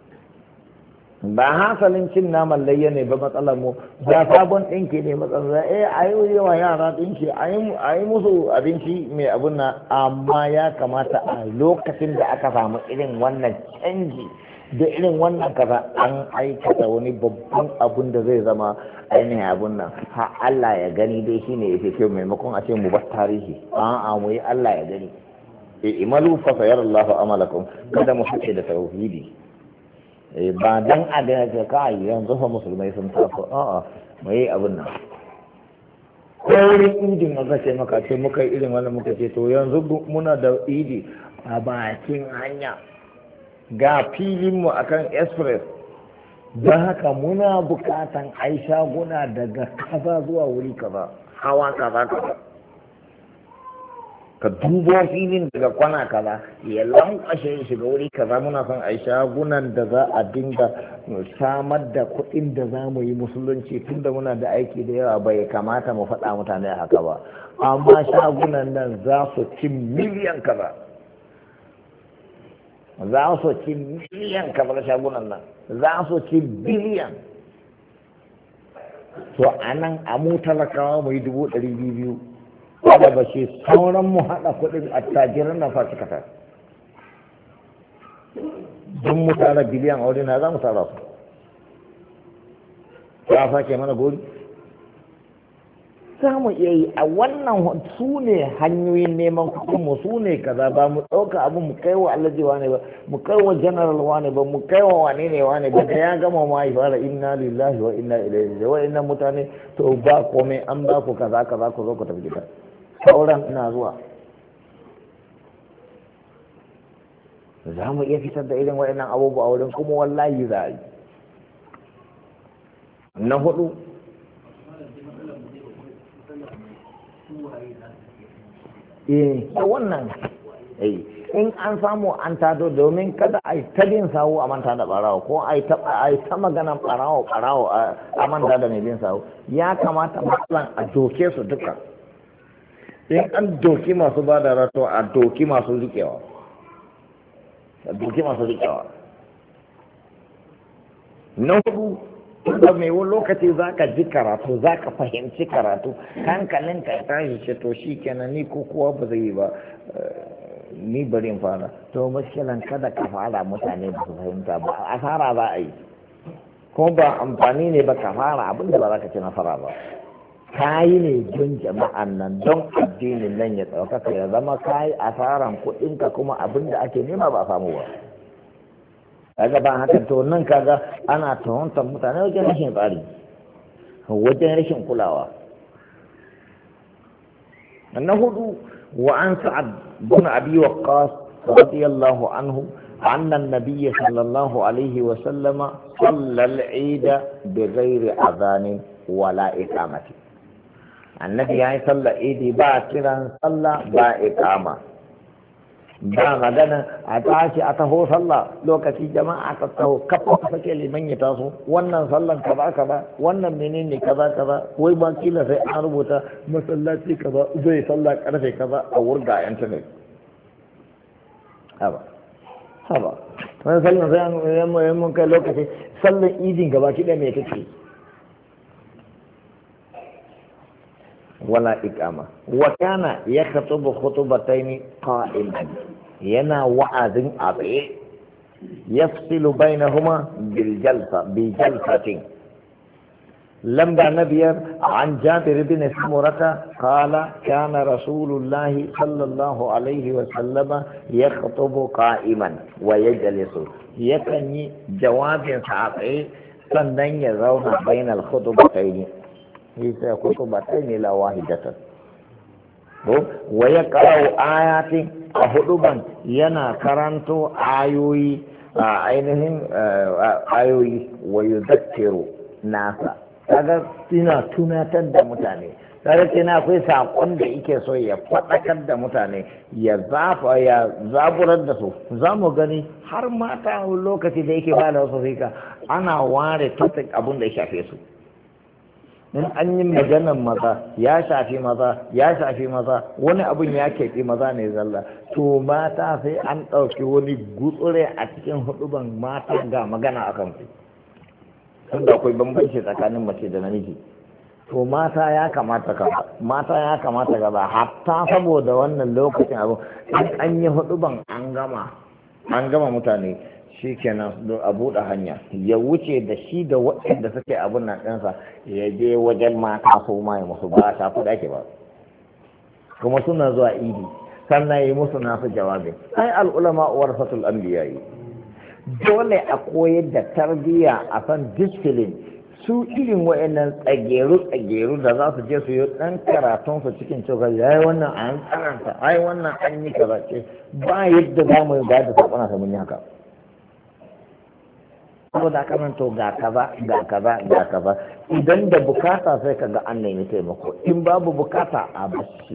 ba hasalin cin naman layya ne ba matsalar mu ba sabon ɗinki ne matsalar eh a yi yawa yara ɗinki a yi musu abinci mai abun nan amma ya kamata a lokacin da aka samu irin wannan canji da irin wannan kaza an aikata wani babban abun da zai zama ainihin abun nan ha Allah ya gani dai shine ya fi kyau maimakon a ce mu bar tarihi a'a mu yi Allah ya gani imalu fa sayarallahu amalakum kada mu hace da tauhidi ba dan a da ya kai yanzu fa musulmai sun taso a'a mu yi abin nan ko wurin idin aka ce maka ce muka yi irin wannan muka ce to yanzu muna da idi a bakin hanya ga filin mu akan express don haka muna bukatan ai shaguna daga kaza zuwa wuri kaza hawa kaza kaza ka dubo filin daga kwana kaza ya lankwashe ya shiga wuri kaza muna son a shagunan da za a dinga samar da kuɗin da za mu yi musulunci tunda muna da aiki da yawa bai kamata mu faɗa mutane haka ba amma shagunan nan za su ci miliyan kaza za su ci miliyan kaza shagunan nan za su ci biliyan to a nan a mu talakawa mu yi dubu ɗari biyu biyu wadda ba shi sauran mu haɗa kuɗin attajiran na fasu kata don mu tara biliyan aure na za mu tara su ya sake mana gori za mu iya yi a wannan su ne hanyoyin neman kuɗinmu su ne kaza ba mu ɗauka abin mu kai wa allaji wane ba mu kai wa general wane ba mu kai wa wane ne wane ba da ya gama ma yi fara inna lillahi wa inna ilaihi raji'un wa inna mutane to ba komai an ba ku kaza kaza ku zo ku tafi gida sauran ina zuwa za mu iya fitar da irin waɗannan abubuwa wurin kuma wallahi za a yi na hudu eh wannan eh in an samu an tado domin kada a yi ta bin sawu a manta da barawo ko a yi ta maganan barawo barawo a manta da mai bin sawu ya kamata matsalan a doke su duka in an doki masu ba da rato a doki masu riƙewa a doki masu riƙewa na hudu da mai wani lokaci za ka ji karatu za ka fahimci karatu hankalin ka ya tashi ce to shi kenan ni ko kowa ba zai yi ba ni bari in fara to maskilan kada ka fara mutane ba su fahimta ba asara za a yi kuma ba amfani ne ba ka fara abinda ba za ka ci nasara ba kayi ne don jama'an nan don addinin nan ya ɗaukaka ya zama kayi asaran kuɗinka kuma abin da ake nema ba a samu ba kaga ba haka to nan kaga ana tuhuntar mutane wajen rashin tsari wajen rashin kulawa na hudu وعن سعد بن أبي وقاص رضي الله عنه أن النبي صلى الله عليه وسلم صلى العيد بغير أذان ولا إقامة. النبي يعني صلى العيد باكرا صلى با إقامة ba magana a tashi a taho sallah lokaci jama'a ta taho kafa sake liman ya taso wannan sallan kaza kaza wannan menene kaza kaza wai ba kila sai an rubuta masallaci kaza zai sallah karfe kaza a wurga internet haba haba wani sallan sai an yi mun kai lokaci sallan idin gaba kiɗa mai take wala iqama wa kana yakhutubu khutubataini qa'iman yana wa'azin abe yafsilu bainahuma bil jalsa bi jalsatin lamba nabiyar an jabir bin samurata qala kana rasulullah sallallahu alaihi wa sallama yakhutubu qa'iman wa yajlisu yakan yi jawabin sa abe sannan ya zauna bainal khutubataini sai khutubataini la wahidatan wa ya karau ayatin a huduban yana karanto ayoyi a ainihin ayoyi wa yuzakkiru nasa kaga ina tunatar da mutane kaga kina akwai sakon da yake so ya fadakar da mutane ya zafa ya zaburar da su zamu gani har mata lokaci da yake bada wasu fika ana ware topic abun da ya shafe su in an yi maganan maza ya shafi maza ya shafi maza wani abin ya keɓi maza ne zalla to mata sai an ɗauki wani gutsure a cikin huduban mata ga magana a kansu tun da akwai bambanci tsakanin mace da namiji to mata ya kamata ka mata ya kamata ka ba hatta saboda wannan lokacin abu in an yi huduban an gama an gama mutane shi kenan a buɗe hanya ya wuce da shi da waɗanda suke abin nan ɗinsa ya je wajen mata su ma ya musu ba ta fi dake ba kuma suna zuwa idi sannan yi musu nasu jawabin ai al'ulama warasatul anbiya yi dole a koyar da tarbiyya a san discipline su irin waɗannan tsageru tsageru da za su je su yi ɗan karatun su cikin cewa ai wannan an karanta ai wannan an yi kaza ce ba yadda za mu yi ba da saƙona ta mun yi haka saboda aka to ga kaza ga kaza ga kaza idan da bukata sai ka ga an nemi taimako in babu bukata a bashi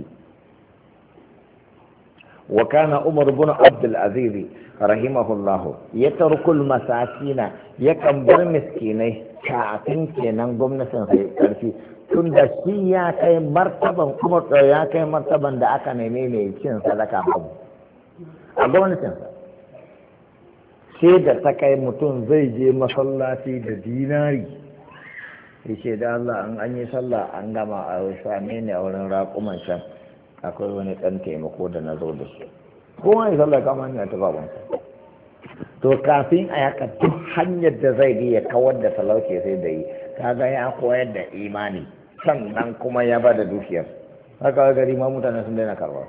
wa kana umar ibn abdul aziz rahimahullah yatruku al masakina yakan bar miskinai kafin kenan gwamnatin sai karfi tun da shi ya kai martaban kuma ya kai martaban da aka neme mai cin sadaka babu a gwamnatin sai da ta kai mutum zai je masallaci da dinari ya ce da Allah an an yi sallah an gama a same ne a wurin raƙuman can akwai wani ɗan taimako da na zo da shi kowa ya sallah kama ne a ta babansa to kafin a yaka duk hanyar da zai bi ya kawar da talauci sai da yi kaga ya koyar da imani sannan kuma ya ba da dukiyar haka gari ma mutane sun daina karba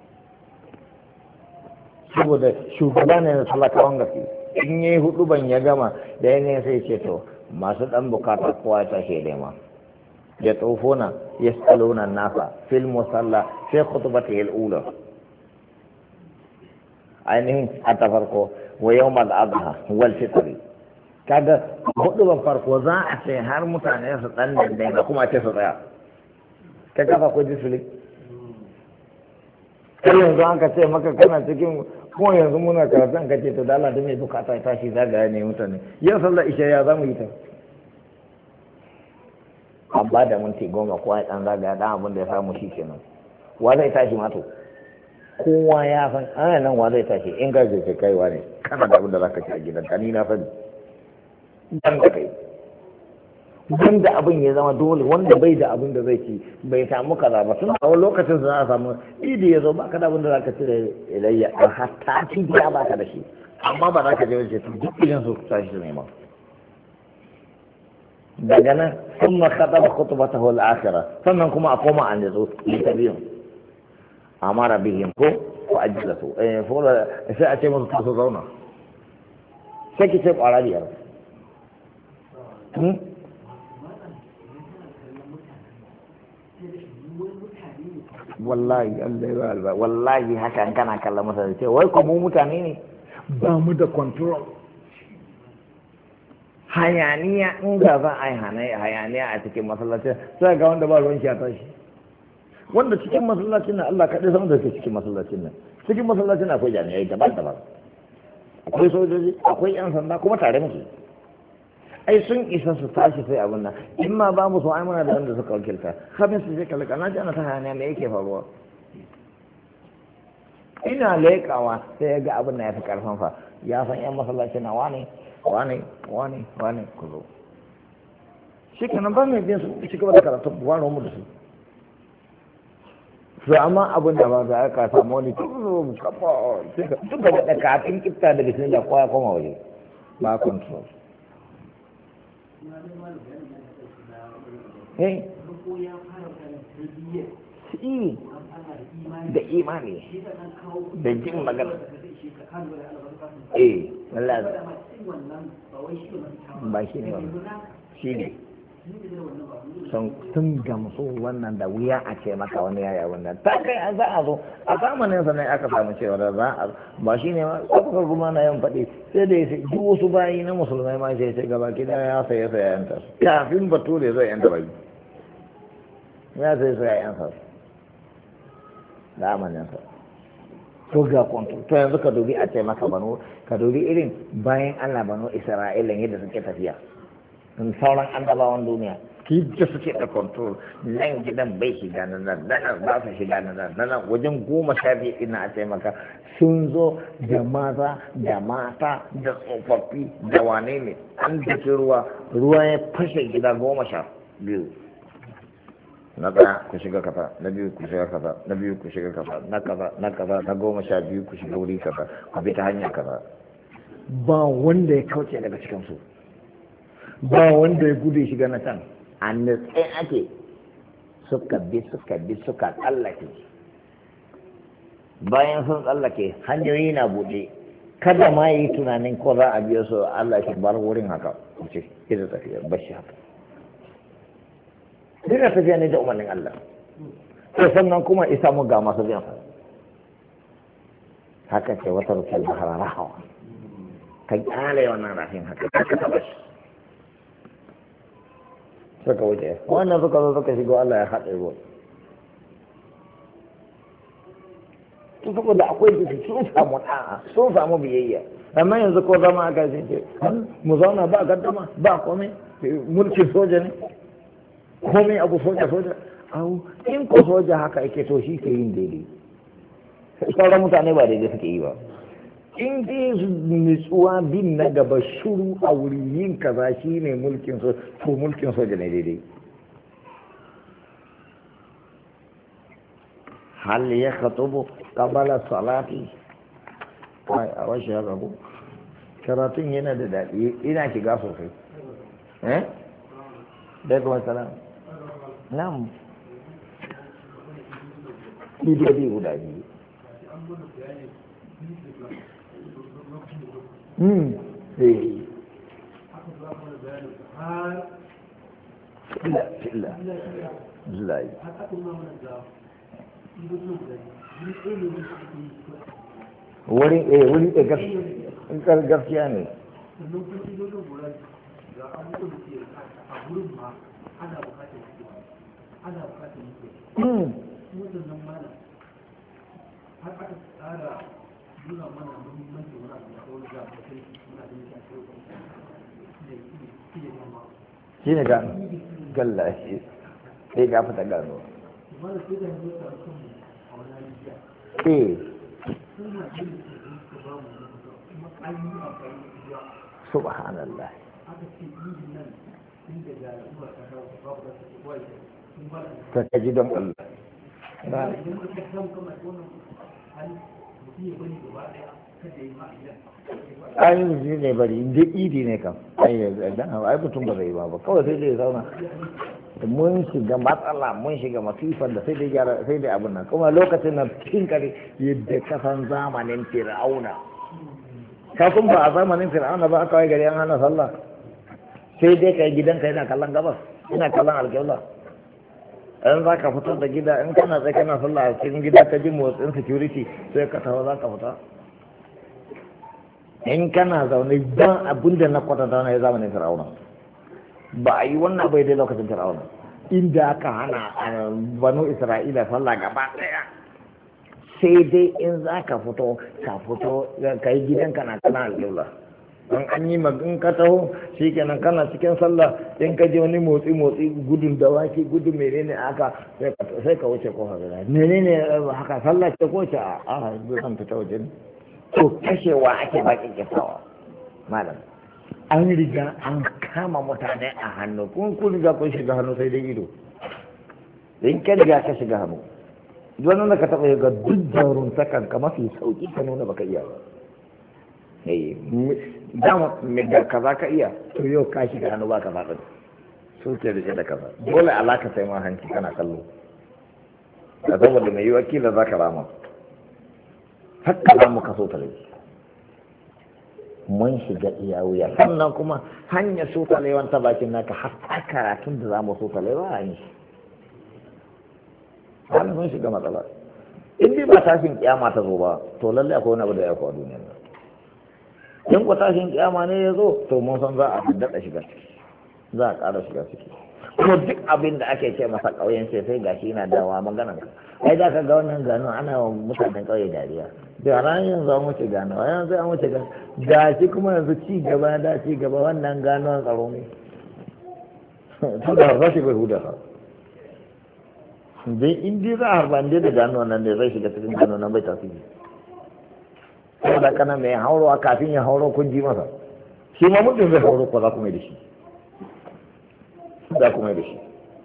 saboda shugaba ne na talakawan gaske in yi hudu ban ya gama da yanayin sai ce to masu dan bukata kowa ta ke nema ya tsofona ya tsalona nasa fil musalla sai khutubata ya al'ula ainihin a ta farko wa yau mal adha wal fitri kaga hudu ban farko za a ce har mutane su dan da kuma ce su tsaya ka kafa ko disfili kai yanzu an ka ce maka kana cikin kuma yanzu muna karatun ka ce to da Allah da mai bukata ya tashi zagaya ne mutane yin sallar isha ya za mu yi ta an ba da minti goma kowa ya dan zagaya dan abin da ya samu shi kenan wa zai tashi mato kowa ya san ana nan wa zai tashi in ga je kaiwa ne kana da abin da zaka ci a gidan ka ni na sani dan da kai wanda abin ya zama dole wanda bai da abin da zai ci bai samu kaza ba tun a wani lokacin za a samu idi ya zo ba ka da abin da za ka cire ilayya a hatta cibiya ba ka da shi amma ba za ka je wajen su duk idan su tashi su nema daga nan sun makaɗa ba kutu ba ta hul akira sannan kuma a koma an yazo ta biyun amara bihim ko ko ajiyar su sai a ce musu su zauna sai ki ce ƙwara biyar wallahi Allah wallahi haka an kana kallon masa da ce wai ko mu mutane ne ba mu da control hayaniya in ga za a yi hayaniya a cikin masallacin sai ga wanda ba ruwan shi a tashi wanda cikin masallacin nan Allah kaɗai sama da ke cikin masallacin nan cikin masallacin akwai jami'ai daban-daban akwai sojoji akwai yan sanda kuma tare muke ai sun isa su tashi sai abin nan in ma ba mu so ai muna da wanda suka wakilta kafin su je kalaka na ji ana ta hayaniya me yake faruwa ina leƙawa sai ya ga abin na ya fi karfin fa ya san yan masallacin na wane wane wane wane ku zo shi kenan ba mai biyan su ci gaba da karatu wani mu da su to amma abin da ba za ka samu wani tuzo kafa tun da da kafin kifta da bismillah kowa koma waje ba control eh shi da imani da jin magana eh wallahi ba shi ne shi ne sun gamsu wannan da wuya a ce maka wani yaya wannan ta kai a za a zo a zamanin sa ne aka samu cewa da za a ba shi ne ma kafin kuma na yan faɗi sai da ya duk wasu bayi na musulmai ma sai sai gaba ki ya saye sai yanta kafin bature zai yanta bayi ya sai sai yanta zamanin sa to ga kwanto to yanzu ka dubi a ce maka bano ka dubi irin bayan Allah bano Isra'ila yadda suke tafiya sauran annabawan duniya da suke da control nan gidan bai shiga na nan nan ba su shiga na nan nan wajen goma sha biyu ina a taimaka sun zo da maza da mata da tsofaffi da wane ne an dake ruwa ruwa ya fashe gida goma sha biyu na ɗaya ku shiga kafa na biyu ku shiga kafa na biyu ku shiga kafa na kafa na kafa na goma sha biyu ku shiga wuri kafa ku bi ta hanyar kafa ba wanda ya kauce daga cikin su ba wanda ya gudu shiga na can a nutse ake suka bi suka bi suka tsallake bayan sun tsallake hanyoyi na buɗe kada ma yi tunanin ko za a biyo su Allah shi bar wurin haka ce ita tafiya bashi haka dina tafiya ne da umarnin Allah to sannan kuma isa mu ga masu biyan haka ce wata rufin bahara rahawa ka kyale wannan rafin haka ka taba shi suka wuce wannan suka zo suka shigo Allah ya haɗe ruwa to saboda akwai jiki sun samu ɗa'a sun samu biyayya amma yanzu ko zama aka ce mu zauna ba gaddama ba komai mulkin soja ne komai abu soja soja au in ko soja haka yake to shi ke yin daidai sauran mutane ba daidai suke yi ba in dai nutsuwa bin na gaba shuru a wuri yin kaza shi ne mulkin soja to mulkin soja ne daidai hal ya khatubu qabala salati ai a washe ya rabu karatun yana da daɗi ina shiga sosai eh dai kuma salam nam bidiyo guda biyu Hmm. Eh. Illa, illa. Zai. Wurin eh wurin eh gaskiya gaskiya ne. Hmm. nuna mana muhimmanci wani abu da kawai da kai muna da yake a cikin shi ne ga galla shi sai ga fita gano eh subhanallah ta kaji don Allah ayin shi ne bari inda idi ne kam ai mutum ba zai ba ba kawai sai dai zauna mun shiga matsala mun shiga masifar da sai dai gyara sai dai abin nan kuma lokacin nan cikin kare yadda kasan zamanin fir'auna kafin ba a zamanin fir'auna ba aka wai gari an hana sallah sai dai kai gidanka yana kallon gabas yana kallon alƙibla in za ka fito da gida in kana tsaye kana sallah a cikin gida ka ji motsin security sai ka taho za ka fita in kana zaune don abin da na kwatanta na ya zamanin fir'auna ba a yi wannan bai dai lokacin fir'auna inda aka hana banu isra'ila sallah gaba daya sai dai in za ka fito ka fito ka yi gidan kana kana alƙibla in an yi magin ka taho shi kenan kana cikin sallah in ka ji wani motsi motsi gudun dawaki gudun menene aka sai ka wuce kofa gida menene haka sallah ce ko ce a a zan fita waje ne to kashewa ake bakin kifawa malam an riga an kama mutane a hannu kun kun riga kun shiga hannu sai dai ido in ka riga ka shiga hannu wannan da ka taɓa ga duk jarun takan ka mafi sauki ka nuna baka iya ba dama da kaza ka iya to yau ka shiga hannu ba ka faɗin so ke rike da kaza dole alaka sai ma hanci kana kallo da saboda mai yi wakila za ka rama haka za mu kaso tare mun shiga iya wuya sannan kuma hanyar so talewan ta bakin naka har ta karatun da za mu so talewa a yi har mun shiga matsala in dai ba tashin kiyama ta zo ba to lallai akwai wani abu da ya kuwa duniyar nan in ku tashin kiyama ne ya zo to mun san za a daɗa shiga ciki za a ƙara shiga ciki kuma duk abin da ake ce masa ƙauyen sai sai gashi yana dawa maganan ka ai da ka ga wannan gano ana wa mutanen ƙauye dariya da ran yanzu an wuce gano yanzu an wuce gano gashi kuma yanzu ci gaba da ci gaba wannan gano tsaro ne tun da harba shi bai huda ha dai in dai za a harba da gano nan da zai shiga cikin gano nan bai tasiri saboda kana mai haurowa kafin ya hauro kun ji masa shi ma mutum zai hauro ko za ku mai da shi za ku mai da shi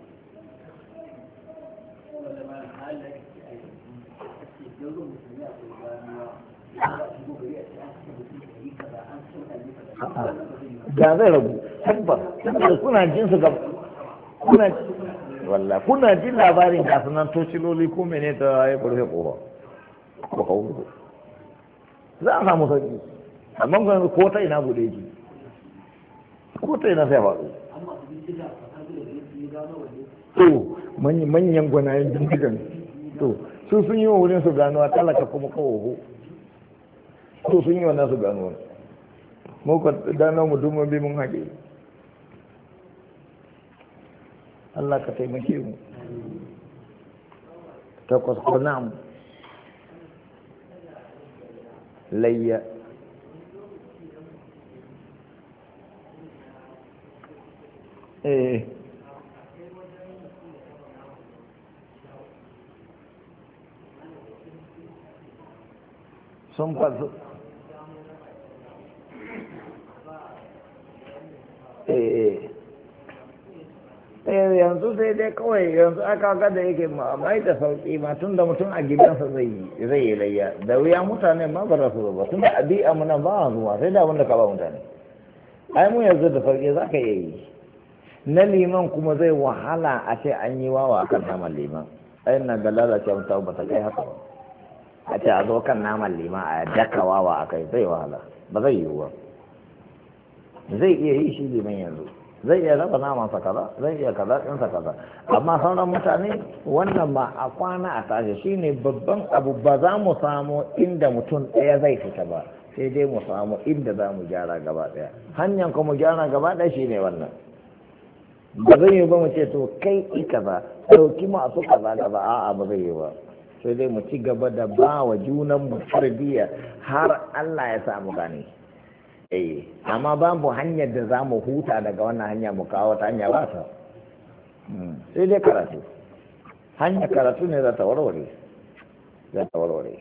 ga zai ragu tabbas tabbas kuna jin su ga kuna wallah kuna jin labarin kasunan tociloli ko mene ta ya burfe kowa ko hauro za a samu sauki amma kuma ko ta ina bude ji ko ta ina sai faɗo to manyan gwanayen bindigan to su sun yi wa wurin su gano a talaka kuma kawo to sun yi wannan su gano mu ka gano mu duma bi mun haƙe Allah ka taimake mu takwas ko na'am layya eh sun fasu eh eh yanzu sai dai kawai yanzu aka ga da yake mai da sauki ma tun da mutum a gidansa zai yi zai yi layya da wuya mutane ma ba su ba tun da abi'a mu nan ba zuwa sai da wanda ka ba mutane ai mu yanzu da sauki za ka yi na liman kuma zai wahala a ce an yi wawa akan naman liman ai na ga lalace mutum ba ta kai haka ba a ce a zo kan naman liman a daka wawa a kai zai wahala ba zai yiwu ba zai iya yi shi liman yanzu zai iya raba namansa kaza zai iya kaza ɗinsa kaza amma sauran mutane wannan ba a kwana a tashi shine babban abu ba za mu samu inda mutum ɗaya zai fita ba sai dai mu samu inda za mu gyara gaba ɗaya hanyar kuma mu gyara gaba ɗaya shine wannan ba zai yi ba mu ce to kai i kaza ɗauki masu kaza kaza a'a ba zai yi ba sai dai mu ci gaba da ba wa junan mu tarbiyya har Allah ya samu gane eh amma babu hanyar da za mu huta daga wannan hanya mu kawo ta hanya ba ta sai dai karatu hanya karatu ne za ta warware za ta warware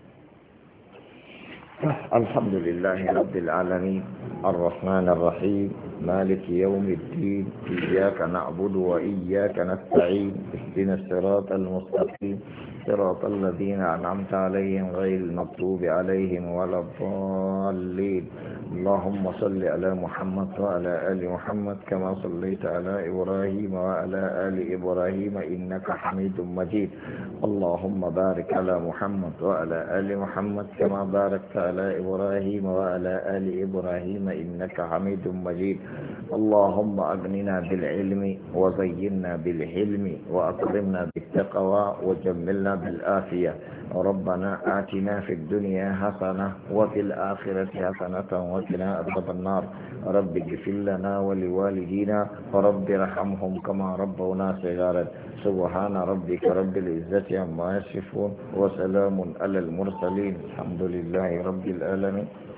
alhamdulillahi rabbil alamin الرحمن الرحيم مالك يوم الدين إياك نعبد وإياك نستعين اهدنا الصراط المستقيم صراط الذين أنعمت عليهم غير المغضوب عليهم ولا الضالين اللهم صل على محمد وعلى آل محمد كما صليت على إبراهيم وعلى آل إبراهيم إنك حميد مجيد اللهم بارك على محمد وعلى آل محمد كما باركت على إبراهيم وعلى آل إبراهيم إنك حميد مجيد اللهم أغننا بالعلم وزينا بالحلم وأكرمنا بالتقوى وجملنا بالآفية. ربنا آتنا في الدنيا حسنة وفي الآخرة حسنة وقنا عذاب النار. رب اغفر لنا ولوالدينا ورب ارحمهم كما ربونا صغارا. سبحان ربك رب العزة عما يصفون وسلام على المرسلين الحمد لله رب العالمين.